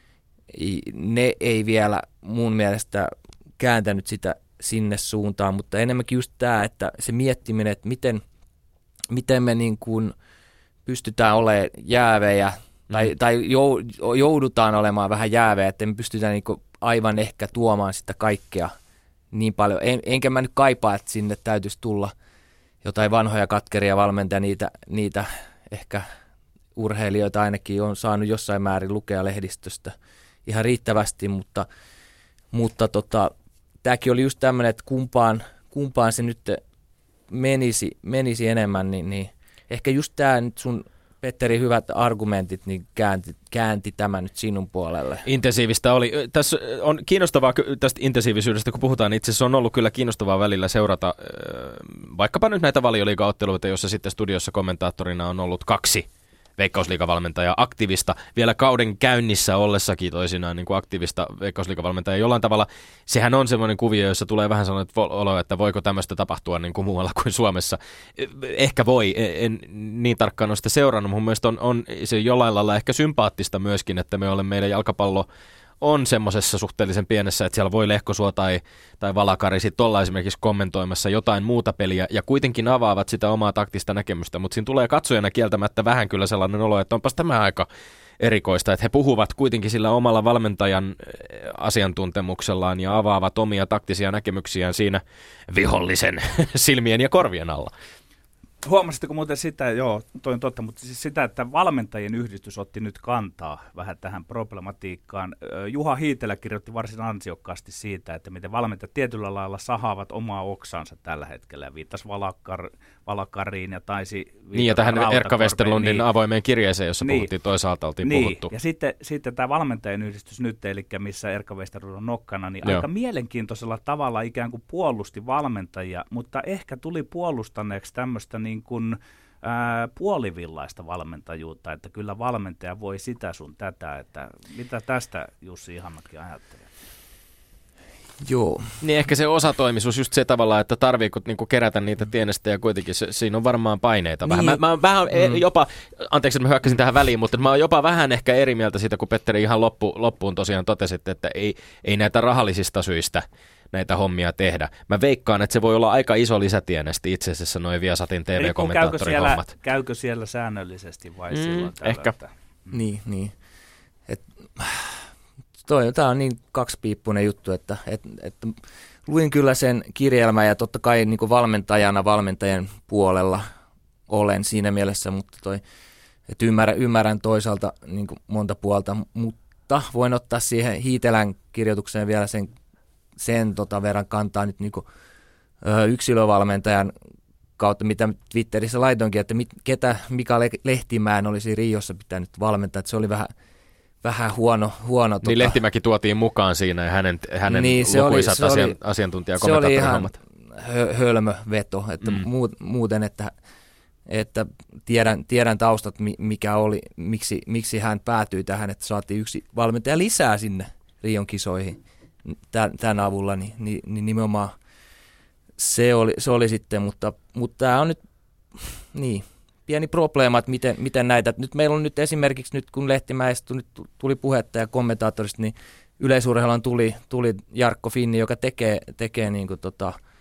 Ne ei vielä mun mielestä kääntänyt sitä sinne suuntaan, mutta enemmänkin just tämä, että se miettiminen, että miten me niin kuin pystytään olemaan jäävejä tai joudutaan olemaan vähän jäävejä, että me pystytään niin kuin aivan ehkä tuomaan sitä kaikkea niin paljon. Enkä mä nyt kaipaa, että sinne täytyisi tulla jotain vanhoja katkeria valmentajia, niitä ehkä urheilijoita ainakin on saanut jossain määrin lukea lehdistöstä ihan riittävästi, mutta tämäkin oli just tämmöinen, että kumpaan se nyt menisi enemmän, niin ehkä just tämä nyt sun Petteri hyvät argumentit niin käänti tämän nyt sinun puolelle. Intensiivistä oli. Tässä on kiinnostavaa tästä intensiivisyydestä, kun puhutaan. Itse asiassa on ollut kyllä kiinnostavaa välillä seurata vaikkapa nyt näitä Valioliiga-otteluita, joissa sitten studiossa kommentaattorina on ollut 2 Veikkausliigavalmentajaa aktiivista, vielä kauden käynnissä ollessakin toisinaan niin kuin aktiivista Veikkausliigavalmentajaa. Jollain tavalla sehän on semmoinen kuvio, jossa tulee vähän sellainen olo, että voiko tämmöistä tapahtua niin kuin muualla kuin Suomessa. Ehkä voi, en niin tarkkaan ole sitä seurannut. Mun mielestä on se jollain lailla ehkä sympaattista myöskin, että meidän jalkapallo on semmoisessa suhteellisen pienessä, että siellä voi Lehkosuo tai Valakari sitten olla esimerkiksi kommentoimassa jotain muuta peliä ja kuitenkin avaavat sitä omaa taktista näkemystä, mutta siinä tulee katsojana kieltämättä vähän kyllä sellainen olo, että onpas tämä aika erikoista, että he puhuvat kuitenkin sillä omalla valmentajan asiantuntemuksellaan ja avaavat omia taktisia näkemyksiään siinä vihollisen silmien ja korvien alla. Huomasitteko muuten sitä, joo, toi on totta, mutta siis sitä, että valmentajien yhdistys otti nyt kantaa vähän tähän problematiikkaan. Juha Hiitelä kirjoitti varsin ansiokkaasti siitä, että miten valmentajat tietyllä lailla sahaavat omaa oksaansa tällä hetkellä ja viittasi Valakariin ja taisi niin ja tähän Erkka Westerlundin avoimeen kirjeeseen, jossa puhuttiin toisaalta, oltiin puhuttu. Ja sitten tämä valmentajien yhdistys nyt, eli missä Erkka Westerlund on nokkana, niin aika mielenkiintoisella tavalla ikään kuin puolusti valmentajia, mutta ehkä tuli puolustaneeksi tämmöistä niin kuin puolivillaista valmentajuutta, että kyllä valmentaja voi sitä sun tätä, että mitä tästä Jussi Ihamäki ajattelee? Joo. Niin ehkä se osatoimisuus just se tavalla, että tarviiko niinku kerätä niitä tienestä ja kuitenkin siinä on varmaan paineita vähän. Niin. Mä oon vähän jopa, anteeksi, että mä hyökkäsin tähän väliin, mutta mä oon jopa vähän ehkä eri mieltä siitä, kun Petteri ihan loppuun tosiaan totesit, että ei näitä rahallisista syistä näitä hommia tehdä. Mä veikkaan, että se voi olla aika iso lisätienesti itse asiassa noin Viasatin TV-kommentaattorin hommat. Käykö siellä säännöllisesti vai silloin tällä? Ehkä. Niin. Tämä on niin kaksipiippunen juttu, että luin kyllä sen kirjelmän ja totta kai niin kuin valmentajan puolella olen siinä mielessä, mutta että ymmärrän toisaalta niin kuin monta puolta, mutta voin ottaa siihen Hiitelän kirjoitukseen vielä sen sen verran kantaa nyt niinku, yksilövalmentajan kautta, mitä Twitterissä laitoinkin, että ketä Mika Lehtimäen olisi Riossa pitänyt valmentaa, että se oli vähän huono. Niin Lehtimäki tuotiin mukaan siinä ja hänen niin, lukuisat asiantuntijakommentaattorihommat. Se oli ihan hölmö veto, että muuten, että tiedän taustat, mikä oli, miksi hän päätyi tähän, että saatiin yksi valmentaja lisää sinne Rion kisoihin tämän avulla, niin nimenomaan se oli sitten, mutta tämä on nyt niin pieni probleema, että miten näitä, nyt meillä on nyt esimerkiksi nyt kun Lehtimäestä tuli puhetta ja kommentaattorista, niin yleisurheilun tuli Jarkko Finni, joka tekee niin kuin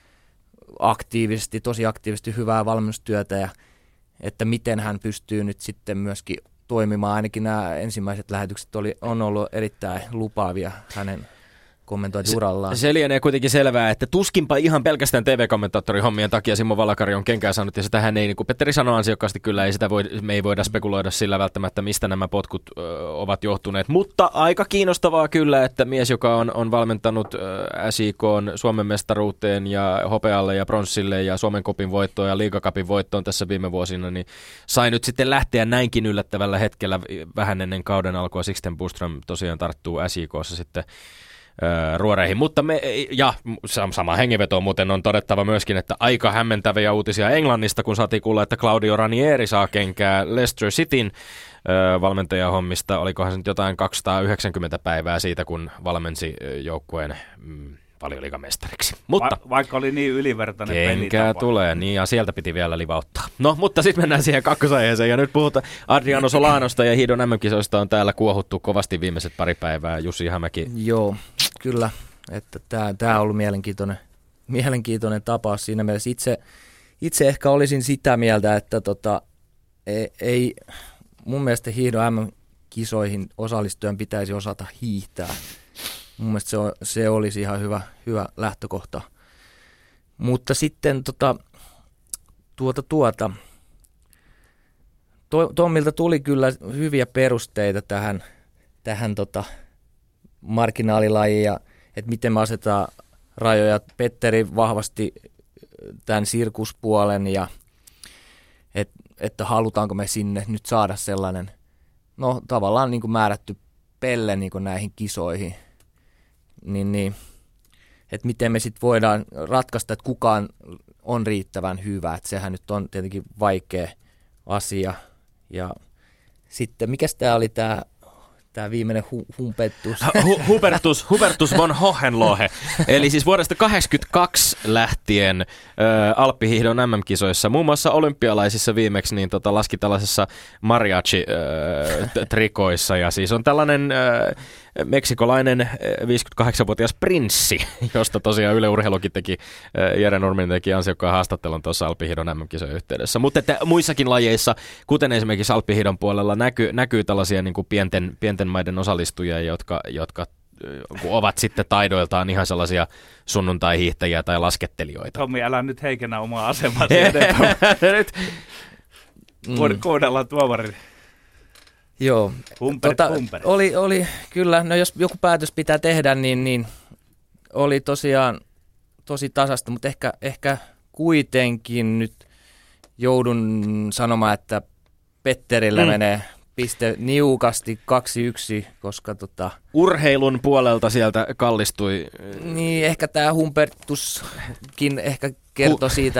tosi aktiivisesti hyvää valmennustyötä ja että miten hän pystyy nyt sitten myöskin toimimaan. Ainakin nämä ensimmäiset lähetykset on ollut erittäin lupaavia hänen kommentointiurallaan. Se lienee kuitenkin selvää, että tuskinpa ihan pelkästään TV-kommentaattorihommien takia Simo Valakari on kenkää saanut, ja sitähän ei, niin kuin Petteri sanoi ansiokkaasti kyllä, me ei voida spekuloida sillä välttämättä, mistä nämä potkut ovat johtuneet, mutta aika kiinnostavaa kyllä, että mies, joka on valmentanut SIK:n Suomen mestaruuteen ja hopealle ja pronssille ja Suomen kopin voittoon ja liigacupin voittoon tässä viime vuosina, niin sai nyt sitten lähteä näinkin yllättävällä hetkellä vähän ennen kauden alkua. Sixten Buström tosiaan tarttuu SIK:ssa sitten ruoreihin, mutta sama hengenveto muuten on todettava myöskin, että aika hämmentäviä uutisia Englannista, kun saatiin kuulla, että Claudio Ranieri saa kenkää Leicester Cityn valmentajahommista. Olikohan se nyt jotain 290 päivää siitä, kun valmensi joukkueen valioliigamestariksi. Mutta vaikka oli niin ylivertainen kenkää tulee, niin ja sieltä piti vielä livauttaa. No, mutta sitten mennään siihen kakkosaiheeseen, ja nyt puhutaan Adriano Solanosta ja hiidon MM-kisoista on täällä kuohuttu kovasti viimeiset pari päivää. Jussi Hämäki. Joo, kyllä, että tämä on ollut mielenkiintoinen tapaus siinä mielessä. Itse ehkä olisin sitä mieltä, että ei mun mielestä hiidon MM-kisoihin osallistujan pitäisi osata hiihtää. Mun mielestä se olisi ihan hyvä lähtökohta. Mutta sitten Tommilta tuli kyllä hyviä perusteita tähän marginaalilajiin ja että miten me asetetaan rajoja. Petteri vahvasti tämän sirkuspuolen ja että halutaanko me sinne nyt saada sellainen, no tavallaan niin kuin määrätty pelle niin kuin näihin kisoihin. Niin, että miten me sitten voidaan ratkaista, että kukaan on riittävän hyvä, että sehän nyt on tietenkin vaikea asia. Ja sitten, mikäs tämä oli tämä viimeinen Hubertus von Hohenlohe. Eli siis vuodesta 1982 lähtien alppihiihdon MM-kisoissa, muun muassa olympialaisissa viimeksi, niin laski tällaisessa mariachi-trikoissa. Ja siis on tällainen meksikolainen 58-vuotias prinssi, josta tosiaan Yle Urheilukin teki, Jere Nurminen teki ansiokkaan haastattelun tuossa alppihiidon MM-kisojen yhteydessä. Mutta että muissakin lajeissa, kuten esimerkiksi alppihiidon puolella, näkyy tällaisia niin kuin pienten maiden osallistujia, jotka ovat sitten taidoiltaan ihan sellaisia sunnuntai-hiihtäjiä tai laskettelijoita. Tommi, älä nyt heikennä omaa asemaa nyt kuunnellaan tuomarin. Joo, Humperit. Oli kyllä, no jos joku päätös pitää tehdä, niin oli tosiaan tosi tasasta, mutta ehkä kuitenkin nyt joudun sanomaan, että Petterillä menee piste niukasti 2-1, koska urheilun puolelta sieltä kallistui. Niin, ehkä tämä Humbertuskin ehkä kertoi siitä,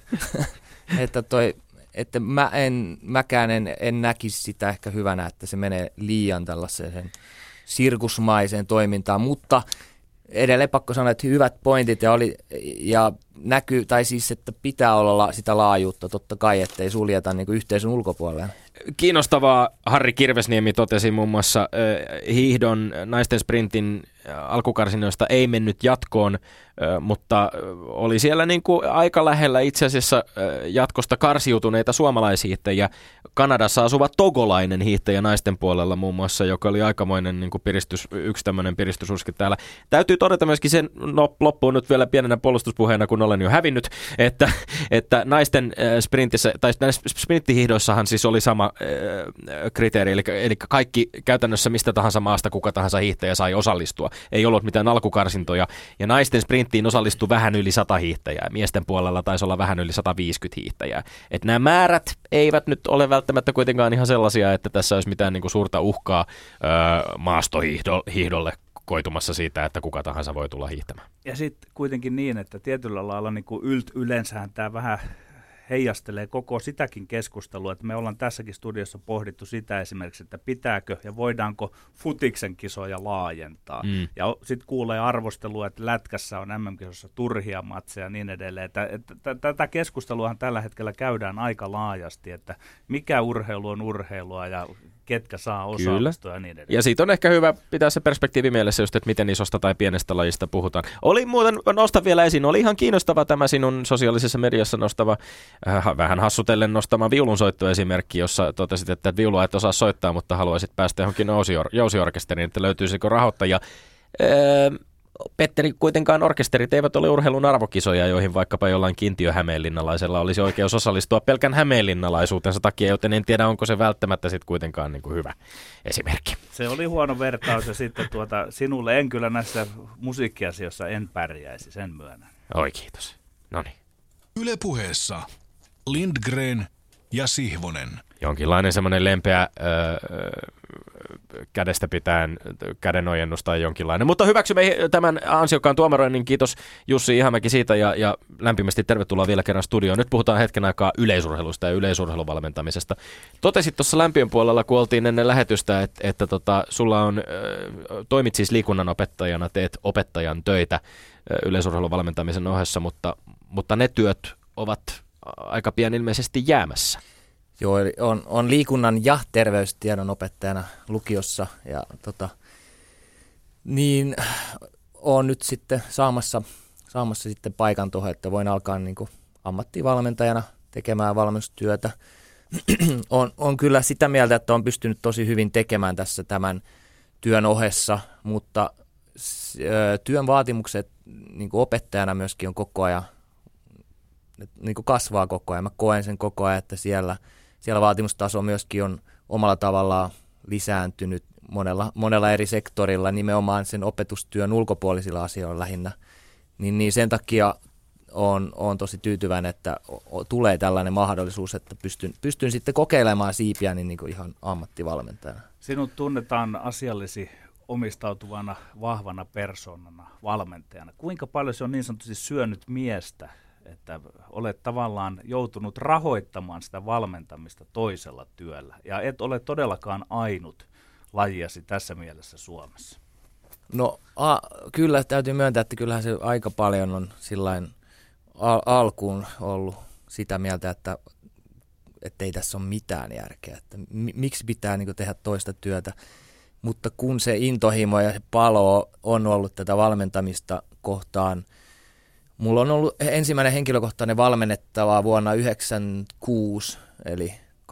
että mäkään en näkisi sitä ehkä hyvänä, että se menee liian tällaiseen sirkusmaiseen toimintaan, mutta edelleen pakko sanoa, että hyvät pointit ja näkyy, tai siis, että pitää olla sitä laajuutta totta kai, ettei suljeta niin kuin yhteisön ulkopuolelle. Kiinnostavaa Harri Kirvesniemi totesi muun muassa hiihdon naisten sprintin alkukarsinoista ei mennyt jatkoon, mutta oli siellä niin kuin aika lähellä itse asiassa jatkosta karsiutuneita suomalaishiihtäjiä. Kanadassa asuva togolainen hiihtäjä naisten puolella muun muassa, joka oli aikamoinen niin kuin yksi tämmöinen piristysuski täällä. Täytyy todeta myöskin sen loppuun nyt vielä pienenä puolustuspuheena, kun olen jo hävinnyt, että naisten sprintissä, tai sprinttihiihdoissahan siis oli sama kriteeri, eli kaikki käytännössä mistä tahansa maasta kuka tahansa hiihtäjä sai osallistua. ei ollut mitään alkukarsintoja, ja naisten sprinttiin osallistui vähän yli 100 hiihtäjää, miesten puolella taisi olla vähän yli 150 hiihtäjää. Että nämä määrät eivät nyt ole välttämättä kuitenkaan ihan sellaisia, että tässä olisi mitään niinku suurta uhkaa maastohiihdolle koitumassa siitä, että kuka tahansa voi tulla hiihtämään. Ja sitten kuitenkin niin, että tietyllä lailla niin yleensähän tämä vähän heijastelee koko sitäkin keskustelua, että me ollaan tässäkin studiossa pohdittu sitä esimerkiksi, että pitääkö ja voidaanko futiksen kisoja laajentaa. Ja sitten kuulee arvostelua, että lätkässä on MM-kisossa turhia matseja ja niin edelleen. Tätä keskusteluahan tällä hetkellä käydään aika laajasti, että mikä urheilu on urheilua ja ketkä saa osallistua ja niin edelleen. Ja siitä on ehkä hyvä pitää se perspektiivi mielessä just, että miten isosta tai pienestä lajista puhutaan. Oli muuten, nostan vielä esiin, oli ihan kiinnostava tämä sinun sosiaalisessa mediassa nostava, vähän hassutellen nostama viulunsoittoesimerkki, jossa totesit, että viulua et osaa soittaa, mutta haluaisit päästä johonkin jousiorkesteriin, että löytyisikö rahoittajia. Petteri, kuitenkaan orkesterit eivät ole urheilun arvokisoja, joihin vaikkapa jollain kiintiöhämeenlinnalaisella olisi oikeus osallistua pelkän hämeenlinnalaisuutensa takia, joten en tiedä, onko se välttämättä sitten kuitenkaan niin kuin hyvä esimerkki. Se oli huono vertaus ja sitten sinulle en kyllä näissä musiikkiasioissa en pärjäisi, sen myönnän. Oi, kiitos. Noniin. Yle Puheessa Lindgren ja Sihvonen. Jonkinlainen semmoinen lempeä kädestä pitäen kädenojennus tai jonkinlainen. Mutta hyväksymme tämän ansiokkaan tuomaroinnin. Kiitos Jussi Ihamäki siitä ja lämpimästi tervetuloa vielä kerran studioon. Nyt puhutaan hetken aikaa yleisurheilusta ja yleisurheiluvalmentamisesta. Totesit tuossa lämpiön puolella, kun oltiin ennen lähetystä, että sulla on, toimit siis liikunnanopettajana, teet opettajan töitä yleisurheiluvalmentamisen ohessa, mutta ne työt ovat aika pian ilmeisesti jäämässä. Joo, on liikunnan ja terveystiedon opettajana lukiossa ja niin olen nyt sitten saamassa sitten paikan tuohon, että voin alkaa niin kuin ammattivalmentajana tekemään valmennustyötä. on kyllä sitä mieltä, että on pystynyt tosi hyvin tekemään tässä tämän työn ohessa, mutta työn vaatimukset niin kuin opettajana myöskin on koko ajan, niin kuin kasvaa koko ajan. Mä koen sen koko ajan, että siellä vaatimustaso myöskin on omalla tavallaan lisääntynyt monella eri sektorilla, nimenomaan sen opetustyön ulkopuolisilla asioilla lähinnä. Niin sen takia on tosi tyytyväinen, että tulee tällainen mahdollisuus, että pystyn sitten kokeilemaan siipiäni niin kuin ihan ammattivalmentajana. Sinut tunnetaan asiallisi omistautuvana, vahvana persoonana, valmentajana. Kuinka paljon se on niin sanotusti syönyt miestä, että olet tavallaan joutunut rahoittamaan sitä valmentamista toisella työllä, ja et ole todellakaan ainut lajiasi tässä mielessä Suomessa? No kyllä täytyy myöntää, että kyllähän se aika paljon on sillain alkuun ollut sitä mieltä, että ei tässä ole mitään järkeä, että miksi pitää niin kuin tehdä toista työtä, mutta kun se intohimo ja se palo on ollut tätä valmentamista kohtaan. Mulla on ollut ensimmäinen henkilökohtainen valmennettava vuonna 1996, eli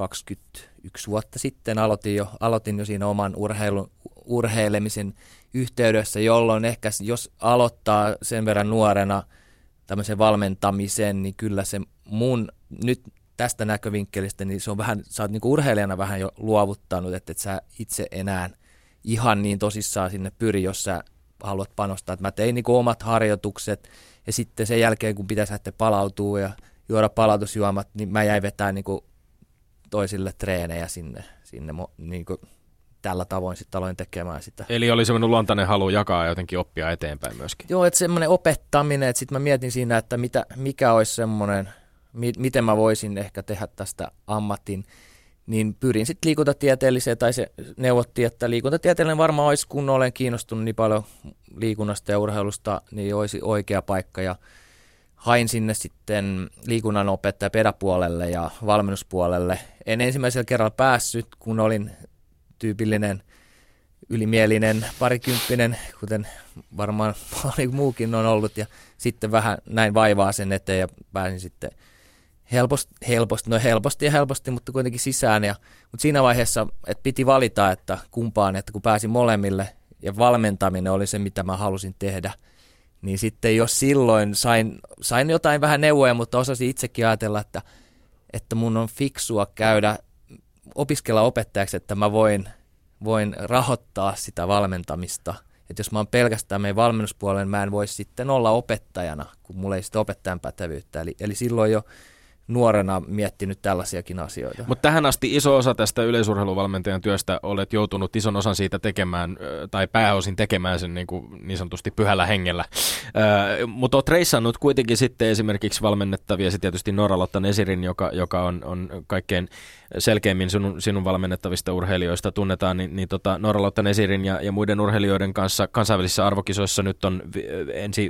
21 vuotta sitten aloitin jo siinä oman urheilemisen yhteydessä, jolloin ehkä jos aloittaa sen verran nuorena tämmöisen valmentamisen, niin kyllä se mun nyt tästä näkövinkkelistä, niin se on vähän, sä oot niin kuin urheilijana vähän jo luovuttanut, että et sä itse enää ihan niin tosissaan sinne pyri, jos sä haluat panostaa. Että mä tein niin kuin omat harjoitukset ja sitten sen jälkeen, kun pitäisi lähteä palautua ja juoda palautusjuomat, niin mä jäin vetämään niin kuin toisille treenejä sinne niin kuin tällä tavoin sitten aloin tekemään sitä. Eli oli semmoinen luontainen halu jakaa ja jotenkin oppia eteenpäin myöskin. Joo, että semmoinen opettaminen, että sitten mä mietin siinä, että mikä olisi semmoinen, miten mä voisin ehkä tehdä tästä ammatin, niin pyrin sitten liikuntatieteelliseen, tai se neuvottiin, että liikuntatieteellinen varmaan olisi, kun olen kiinnostunut niin paljon liikunnasta ja urheilusta, niin olisi oikea paikka, ja hain sinne sitten liikunnanopettaja pedapuolelle ja valmennuspuolelle. En ensimmäisellä kerralla päässyt, kun olin tyypillinen ylimielinen parikymppinen, kuten varmaan moni muukin on ollut, ja sitten vähän näin vaivaa sen eteen ja pääsin sitten helposti, mutta kuitenkin sisään. Mutta siinä vaiheessa, että piti valita, että kumpaan, että kun pääsin molemmille ja valmentaminen oli se, mitä mä halusin tehdä, niin sitten jos silloin sain jotain vähän neuvoja, mutta osasin itsekin ajatella, että mun on fiksua opiskella opettajaksi, että mä voin rahoittaa sitä valmentamista. Että jos mä oon pelkästään meidän valmennuspuolella, mä en voi sitten olla opettajana, kun mulla ei sitä opettajan pätevyyttä. Eli silloin jo nuorena miettinyt tällaisiakin asioita. Mutta tähän asti iso osa tästä yleisurheiluvalmentajan työstä olet joutunut ison osan siitä tekemään, tai pääosin tekemään sen niin sanotusti pyhällä hengellä. Mutta olet reissannut kuitenkin sitten esimerkiksi valmennettavia, sitten tietysti Noora-Lotta Nesirin, joka on kaikkein selkeimmin sinun valmennettavista urheilijoista tunnetaan, niin Noora-Lotta Nesirin ja muiden urheilijoiden kanssa kansainvälisissä arvokisoissa nyt on ensi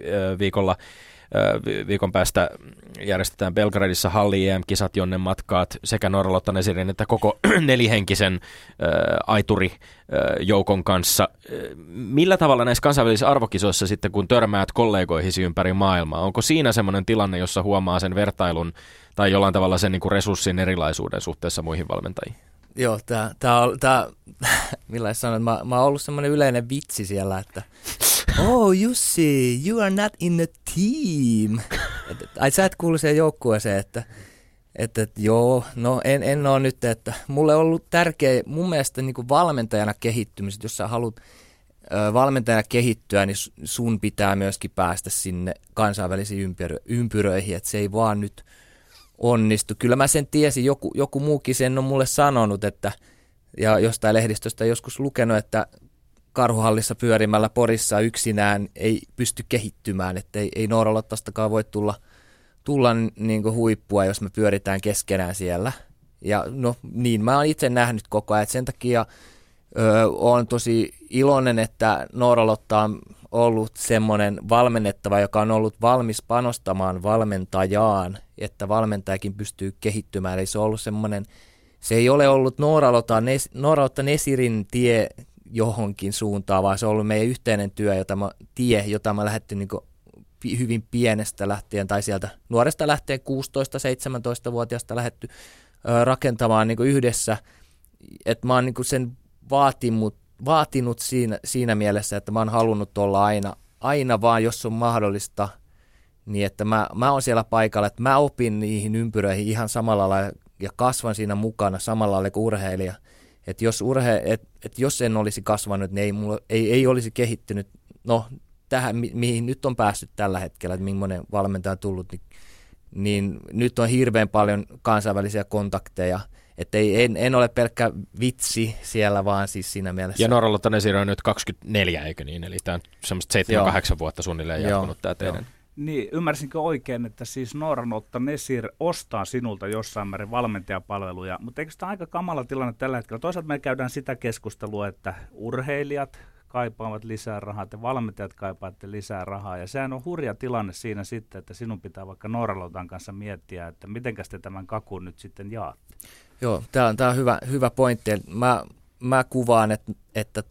viikon päästä järjestetään Belgradissa halli EM-kisat, jonne matkaat sekä Noora-Lotta Nesirin että koko nelihenkisen aiturijoukon kanssa. Millä tavalla näissä kansainvälisissä arvokisoissa sitten, kun törmäät kollegoihisi ympäri maailmaa, onko siinä semmoinen tilanne, jossa huomaa sen vertailun tai jollain tavalla sen niin kuin resurssin erilaisuuden suhteessa muihin valmentajiin? Joo, millä sanon, mä oon ollut semmoinen yleinen vitsi siellä, että Jussi, you are not in a team. Ai sä et kuulu siihen joukkueeseen, että joo, no en ole nyt, että mulle on ollut tärkeä mun mielestä niin kuin valmentajana kehittymiset, jos sä haluat valmentajana kehittyä, niin sun pitää myöskin päästä sinne kansainvälisiin ympyröihin, että se ei vaan nyt onnistu. Kyllä mä sen tiesin, joku muukin sen on mulle sanonut, ja jostain lehdistöstä joskus lukenut, että Karhuhallissa pyörimällä Porissa yksinään ei pysty kehittymään, että ei Noora-Lottastakaan voi tulla niin kuin huippua, jos me pyöritään keskenään siellä. Ja no niin, mä oon itse nähnyt koko ajan, että sen takia olen tosi iloinen, että Noora-Lotta on ollut semmoinen valmennettava, joka on ollut valmis panostamaan valmentajaan, että valmentajakin pystyy kehittymään. Eli se on ollut semmoinen, se ei ole ollut Noora-Lotta Nesirin tie johonkin suuntaan, vaan se on ollut meidän yhteinen työ, jota mä lähdetty niin hyvin pienestä lähtien, tai sieltä nuoresta lähtien 16-17-vuotiaasta lähdetty rakentamaan niin yhdessä, että mä oon niin sen vaatinut siinä mielessä, että mä oon halunnut olla aina vaan, jos on mahdollista, niin että mä oon siellä paikalla, että mä opin niihin ympyröihin ihan samalla lailla ja kasvan siinä mukana samalla lailla kuin urheilija. Että jos en olisi kasvanut, niin ei olisi kehittynyt tähän, mihin nyt on päässyt tällä hetkellä, että millainen valmentaja on tullut, niin nyt on hirveän paljon kansainvälisiä kontakteja. Että en ole pelkkä vitsi siellä, vaan siis siinä mielessä. Ja Noora-Lotta Nesiri on nyt 24, eikö niin? Eli tämä on semmoista 7-8 vuotta suunnilleen jatkunut tämä teidän. Niin, ymmärsinkö oikein, että siis Noora-Lotta Nesir ostaa sinulta jossain määrin valmentajapalveluja, mutta eikö tämä aika kamala tilanne tällä hetkellä? Toisaalta me käydään sitä keskustelua, että urheilijat kaipaavat lisää rahaa, te valmentajat kaipaatte lisää rahaa, ja sehän on hurja tilanne siinä sitten, että sinun pitää vaikka Noora-Lotan kanssa miettiä, että mitenkäs te tämän kakun nyt sitten jaatte. Joo, tämä on hyvä pointti. Mä kuvaan, että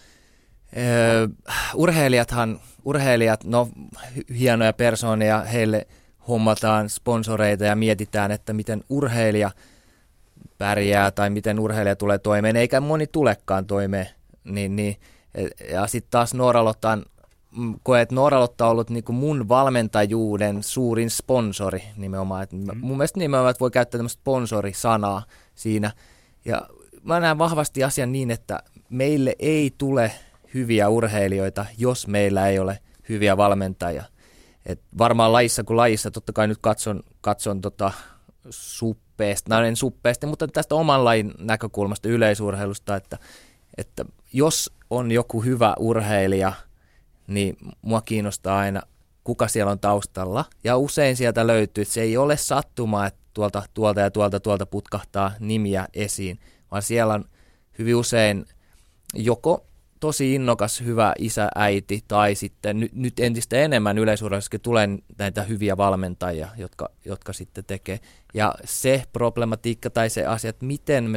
urheilijat, no hienoja persoonia, heille hommataan sponsoreita ja mietitään, että miten urheilija pärjää tai miten urheilija tulee toimeen, eikä moni tulekaan toimeen. Ja sitten taas Noora-Lotta on ollut niinku mun valmentajuuden suurin sponsori nimenomaan. Mun mielestä nimenomaan voi käyttää tämmöistä sponsorisanaa siinä. Ja mä näen vahvasti asian niin, että meille ei tule hyviä urheilijoita, jos meillä ei ole hyviä valmentajia. Et varmaan lajissa kuin lajissa, totta kai nyt katson suppeesta, en suppeasti, mutta tästä oman lajin näkökulmasta yleisurheilusta, että jos on joku hyvä urheilija, niin mua kiinnostaa aina, kuka siellä on taustalla. Ja usein sieltä löytyy, että se ei ole sattumaa, että tuolta putkahtaa nimiä esiin, vaan siellä on hyvin usein joko tosi innokas, hyvä isä, äiti, tai sitten nyt entistä enemmän yleisurheilussakin tulee näitä hyviä valmentajia, jotka sitten tekee. Ja se problematiikka tai se asia, että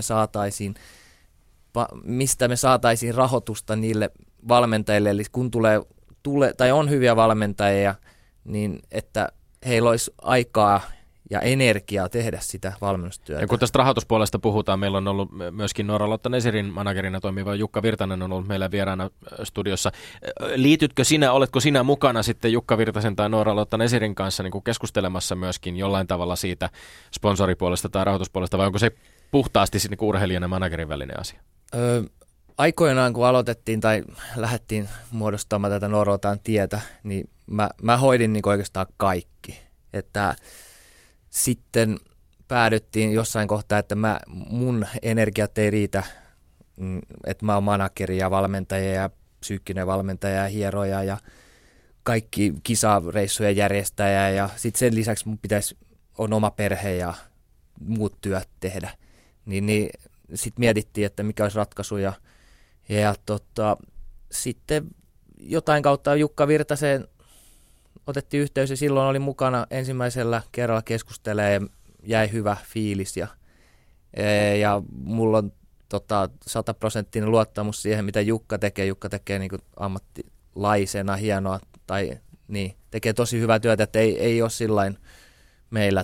mistä me saataisiin rahoitusta niille valmentajille, eli kun tai on hyviä valmentajia, niin että heillä olisi aikaa ja energiaa tehdä sitä valmennustyötä. Ja kun tästä rahoituspuolesta puhutaan, meillä on ollut myöskin Noora-Lotta Nesirin managerina toimiva Jukka Virtanen on ollut meillä vieraana studiossa. Oletko sinä mukana sitten Jukka Virtasen tai Noora-Lotta Nesirin kanssa niin kuin keskustelemassa myöskin jollain tavalla siitä sponsoripuolesta tai rahoituspuolesta, vai onko se puhtaasti niin kuin urheilijan ja managerin välinen asia? aikoinaan kun aloitettiin tai lähdettiin muodostamaan tätä Norotan tietä, niin mä hoidin niin oikeastaan kaikki. Että sitten päädyttiin jossain kohtaa, että mun energiat ei riitä, että mä oon manageri ja valmentaja ja psyykkinen valmentaja ja hieroja ja kaikki kisareissujen järjestäjä ja sitten sen lisäksi mun on oma perhe ja muut työt tehdä. Niin sitten mietittiin, että mikä olisi ratkaisu ja sitten jotain kautta Jukka Virtaseen otettiin yhteys ja silloin oli mukana ensimmäisellä kerralla keskustelemaan ja jäi hyvä fiilis ja mulla on 100% luottamus siihen, mitä Jukka tekee. Jukka tekee niin kuin ammattilaisena hienoa tai niin, tekee tosi hyvää työtä, että ei ole sillain meillä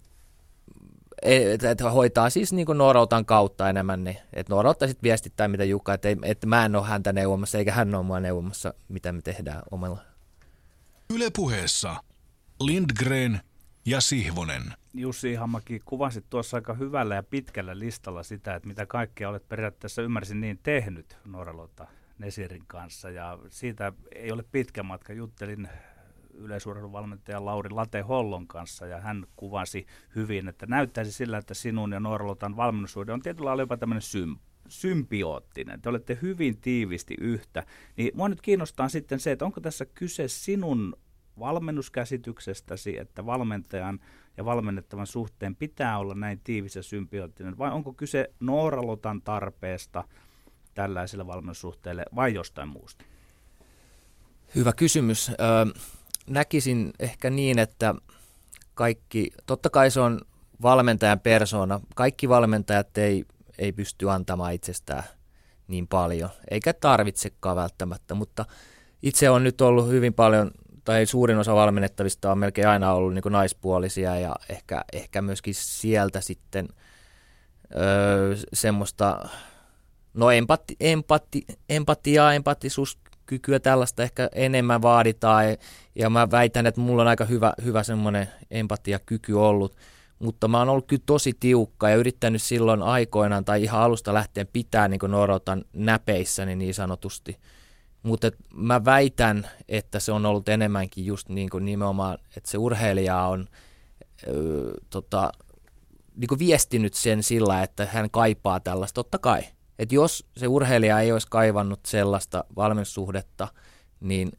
että hoitaa siis niin kuin Norotan kautta enemmän, niin että Norota sitten viestittää mitä Jukka, että mä en ole häntä neuvomassa eikä hän ole mua neuvomassa, mitä me tehdään omalla. Yle Puheessa Lindgren ja Sihvonen. Jussi Ihamäki, kuvasit tuossa aika hyvällä ja pitkällä listalla sitä, että mitä kaikkea olet periaatteessa ymmärsin niin tehnyt Norralota Nesirin kanssa ja siitä ei ole pitkä matka. Juttelin yleisurheiluvalmentaja Lauri Late-Hollon kanssa ja hän kuvasi hyvin, että näyttäisi sillä, että sinun ja Norralotan valmennussuhde on tietyllä lailla jopa tämmöinen symbioottinen. Te olette hyvin tiivisti yhtä. Niin mua nyt kiinnostaa sitten se, että onko tässä kyse sinun valmennuskäsityksestäsi, että valmentajan ja valmennettavan suhteen pitää olla näin tiivis ja symbioottinen, vai onko kyse Norralotan tarpeesta tällaiselle valmennussuhteelle vai jostain muusta? Hyvä kysymys. Näkisin ehkä niin, että totta kai se on valmentajan persoona. Kaikki valmentajat ei pysty antamaan itsestään niin paljon, eikä tarvitsekaan välttämättä, mutta itse on nyt ollut hyvin paljon, tai suurin osa valmennettavista on melkein aina ollut niin kuin naispuolisia ja ehkä myöskin sieltä sitten semmoista empaattisuuskykyä tällaista ehkä enemmän vaaditaan ja mä väitän, että mulla on aika hyvä semmoinen empatiakyky ollut, mutta mä oon ollut kyllä tosi tiukka ja yrittänyt silloin aikoinaan tai ihan alusta lähtien pitää niin kuin Norotan näpeissäni niin sanotusti. Mutta mä väitän, että se on ollut enemmänkin just niin kuin nimenomaan, että se urheilija on niin kuin viestinyt sen sillä, että hän kaipaa tällaista. Totta kai, että jos se urheilija ei olisi kaivannut sellaista valmennussuhdetta, niin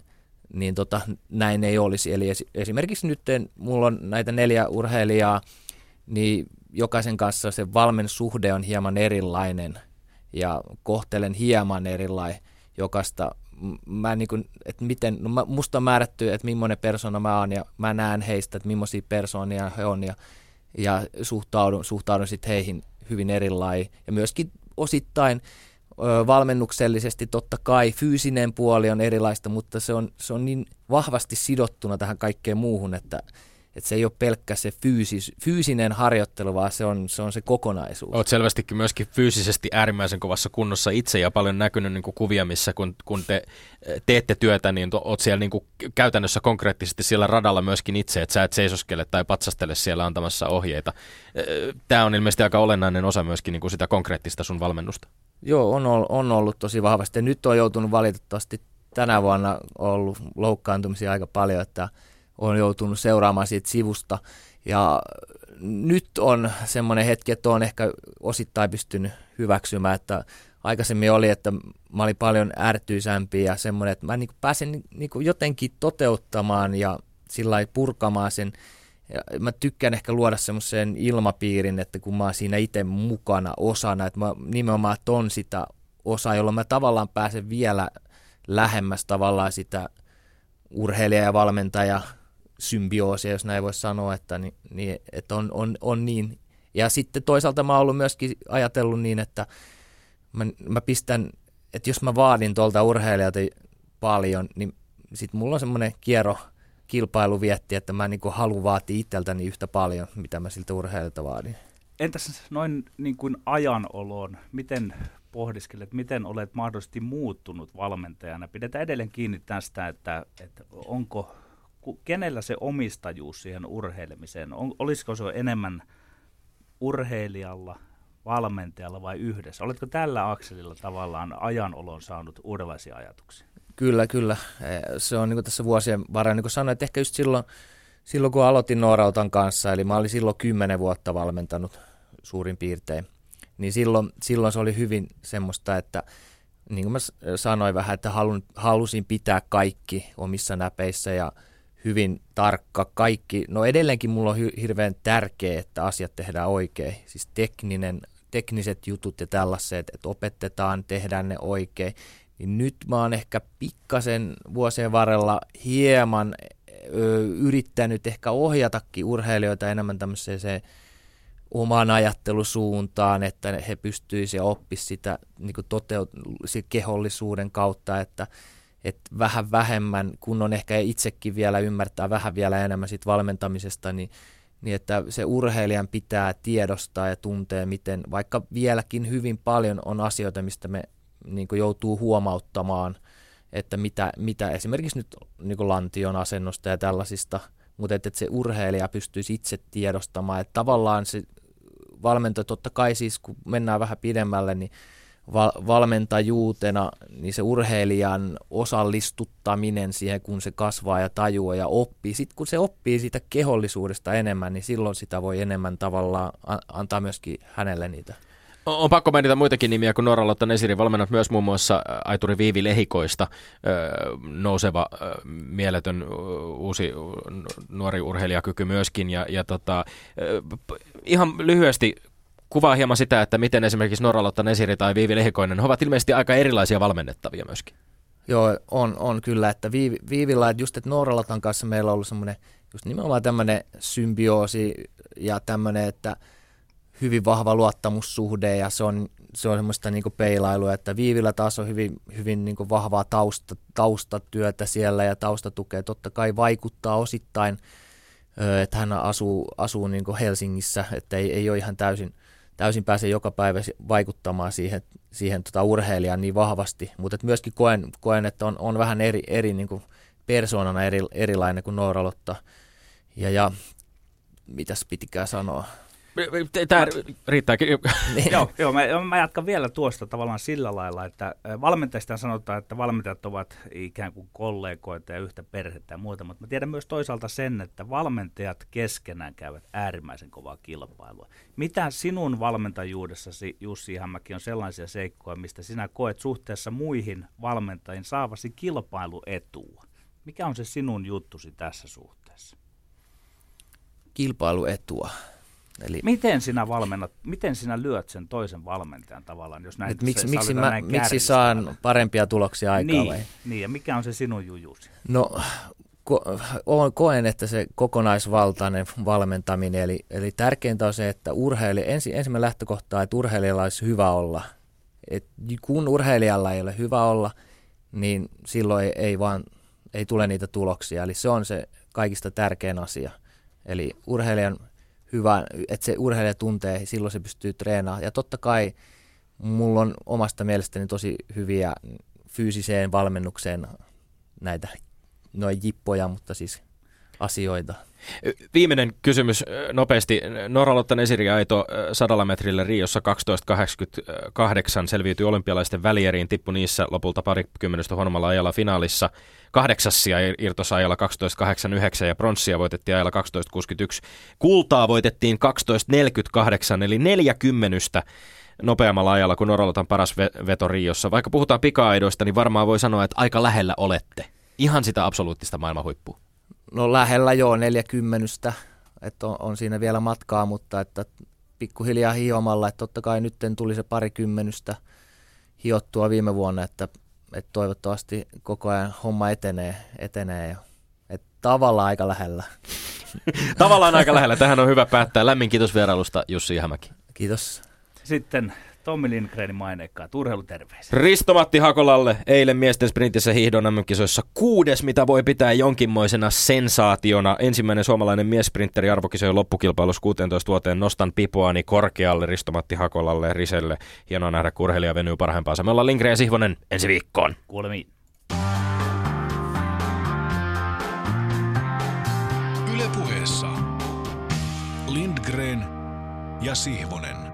näin ei olisi. Eli esimerkiksi nyt mulla on näitä 4 urheilijaa, niin jokaisen kanssa se valmennussuhde on hieman erilainen ja kohtelen hieman erilainen jokaista. Mä niin kuin, että musta on määrätty, että millainen persona mä oon ja mä näen heistä, että millaisia persoonia he on ja suhtaudun sitten heihin hyvin erilainen. Ja myöskin osittain valmennuksellisesti totta kai fyysinen puoli on erilaista, mutta se on niin vahvasti sidottuna tähän kaikkeen muuhun, että se ei ole pelkkä se fyysinen harjoittelu, vaan se on se kokonaisuus. Olet selvästikin myöskin fyysisesti äärimmäisen kovassa kunnossa itse ja paljon näkynyt niin kuin kuvia, missä kun te teette työtä, niin olet siellä niin kuin käytännössä konkreettisesti siellä radalla myöskin itse, että sä et seisoskele tai patsastele siellä antamassa ohjeita. Tämä on ilmeisesti aika olennainen osa myöskin niin kuin sitä konkreettista sun valmennusta. Joo, on ollut tosi vahvasti. Nyt on joutunut valitettavasti tänä vuonna ollut loukkaantumisia aika paljon, että olen joutunut seuraamaan siitä sivusta ja nyt on semmoinen hetki, että olen ehkä osittain pystynyt hyväksymään, että aikaisemmin oli, että mä olin paljon ärtyisämpi ja semmoinen, että mä niin pääsen niin jotenkin toteuttamaan ja sillä lailla purkamaan sen. Ja mä tykkään ehkä luoda semmoisen ilmapiirin, että kun mä oon siinä itse mukana osana, että mä nimenomaan ton sitä osaa, jolloin mä tavallaan pääsen vielä lähemmäs tavallaan sitä urheilija ja valmentaja symbioosia, jos näin voisi sanoa, että on niin. Ja sitten toisaalta mä oon ollut myöskin ajatellut niin, että mä pistän, että jos mä vaadin tuolta urheilijalta paljon, niin sitten mulla on semmoinen kilpailuvietti, että mä niin kuin haluan vaatia itseltäni yhtä paljon, mitä mä siltä urheilijalta vaadin. Entäs noin niin kuin ajanoloon, miten pohdiskelet, miten olet mahdollisesti muuttunut valmentajana? Pidetään edelleen kiinni tästä, että onko kenellä se omistajuus siihen urheilemiseen? Olisiko se enemmän urheilijalla, valmentajalla vai yhdessä? Oletko tällä akselilla tavallaan ajanolon saanut uudenlaisia ajatuksia? Kyllä. Se on niin kuin tässä vuosien varrella, niin kuin sanoin, että ehkä just silloin kun aloitin Norralotan kanssa, eli mä olin silloin 10 vuotta valmentanut suurin piirtein, niin silloin se oli hyvin semmoista, että niin kuin mä sanoin vähän, että halusin pitää kaikki omissa näpeissä ja hyvin tarkka kaikki. No edelleenkin mulla on hirveän tärkeää, että asiat tehdään oikein. Siis tekniset jutut ja tällaiset, että opetetaan, tehdään ne oikein. Niin nyt mä oon ehkä pikkasen vuosien varrella hieman yrittänyt ehkä ohjatakin urheilijoita enemmän tämmöiseen omaan ajattelusuuntaan, että he pystyisivät oppisivat sitä niin kehollisuuden kautta, että vähän vähemmän, kun on ehkä itsekin vielä ymmärtää vähän vielä enemmän siitä valmentamisesta, niin että se urheilijan pitää tiedostaa ja tuntea, miten vaikka vieläkin hyvin paljon on asioita, mistä me niin joutuu huomauttamaan, että mitä esimerkiksi nyt niin lantion asennosta ja tällaisista, mutta että se urheilija pystyisi itse tiedostamaan, että tavallaan se valmentaja, totta kai siis kun mennään vähän pidemmälle, niin valmentajuutena, niin se urheilijan osallistuttaminen siihen, kun se kasvaa ja tajuaa ja oppii. Sitten kun se oppii siitä kehollisuudesta enemmän, niin silloin sitä voi enemmän tavallaan antaa myöskin hänelle niitä. On pakko mainita muitakin nimiä kuin Norralotta Nesiri, valmennat myös muun muassa aituri Viivi Lehikoista, nouseva, mieletön uusi nuori urheilijakyky myöskin. Ihan lyhyesti kuvaa hieman sitä, että miten esimerkiksi Norralotta Nesiri tai Viivi Lehikoinen ovat ilmeisesti aika erilaisia valmennettavia myöskin. Joo, on kyllä, että Viivillä, että just että Norralotan kanssa meillä on ollut semmoinen just nimenomaan tämmöinen symbioosi ja tämmöinen, että hyvin vahva luottamussuhde ja se on semmoista niin kuin peilailua, että Viivillä taas on hyvin niin kuin vahvaa taustatyötä siellä ja taustatukea totta kai vaikuttaa osittain, että hän asuu niin kuin Helsingissä, että ei ole ihan täysin pääse joka päivä vaikuttamaan siihen urheilijaan niin vahvasti, mutta myöskin koen, että on vähän eri niin kuin persoonana erilainen kuin Norralotta ja mitäs pitikään sanoa. Tämä riittääkin. Joo, mä jatkan vielä tuosta tavallaan sillä lailla, että valmentajista sanotaan, että valmentajat ovat ikään kuin kollegoita ja yhtä perhettä ja muuta, mutta mä tiedän myös toisaalta sen, että valmentajat keskenään käyvät äärimmäisen kovaa kilpailua. Mitä sinun valmentajuudessasi, Jussi Ihamäki, on sellaisia seikkoja, mistä sinä koet suhteessa muihin valmentajiin saavasi kilpailuetua? Mikä on se sinun juttusi tässä suhteessa? Kilpailuetua. Eli miten sinä lyöt sen toisen valmentajan tavallaan, jos näin miksi saan parempia tuloksia aikaan vai? Niin, ja mikä on se sinun jujusi? No, koen, että se kokonaisvaltainen valmentaminen, eli tärkeintä on se, että ensimmäinen lähtökohta, että urheilijalla olisi hyvä olla. Et kun urheilijalla ei ole hyvä olla, niin silloin ei tule niitä tuloksia, eli se on se kaikista tärkein asia. Eli urheilijan hyvä, että se urheilija tuntee, silloin se pystyy treenaamaan. Ja totta kai mulla on omasta mielestäni tosi hyviä fyysiseen valmennukseen näitä noin jippoja, mutta siis asioita. Viimeinen kysymys nopeasti. Norralotta Nesiri aito 100 metrille Riossa 12.88 selviytyi olympialaisten välieriin, tippui niissä lopulta parikymmenestä huonommalla ajalla finaalissa. 8. irtosi ajalla 12.89 ja pronssia voitettiin ajalla 12.61. Kultaa voitettiin 12.48 eli 40 nopeammalla ajalla kuin Norralotan paras veto Riossa. Vaikka puhutaan pika-aidoista, niin varmaan voi sanoa, että aika lähellä olette. Ihan sitä absoluuttista maailman huippua. No lähellä joo, 40, että on siinä vielä matkaa, mutta että pikkuhiljaa hiomalla, että totta kai nyt tuli se 20 hiottua viime vuonna, että toivottavasti koko ajan homma etenee ja että tavallaan aika lähellä. Tavallaan aika lähellä, tähän on hyvä päättää. Lämmin kiitos vierailusta, Jussi Ihamäki. Kiitos. Sitten Tommi Lindgrenin maineikkaat urheiluterveisiä. Risto-Matti Hakolalle eilen miesten sprintissä hiihdon MM-kisoissa 6, mitä voi pitää jonkinmoisena sensaationa. Ensimmäinen suomalainen miessprinteri arvokisojen loppukilpailussa 16 vuoteen. Nostan pipoani korkealle Risto-Matti Hakolalle, Riselle. Hienoa nähdä, kun urheilija venyy parhaimpaansa. Me ollaan Lindgren ja Sihvonen ensi viikkoon. Kuulemiin. Yle Puheessa Lindgren ja Sihvonen.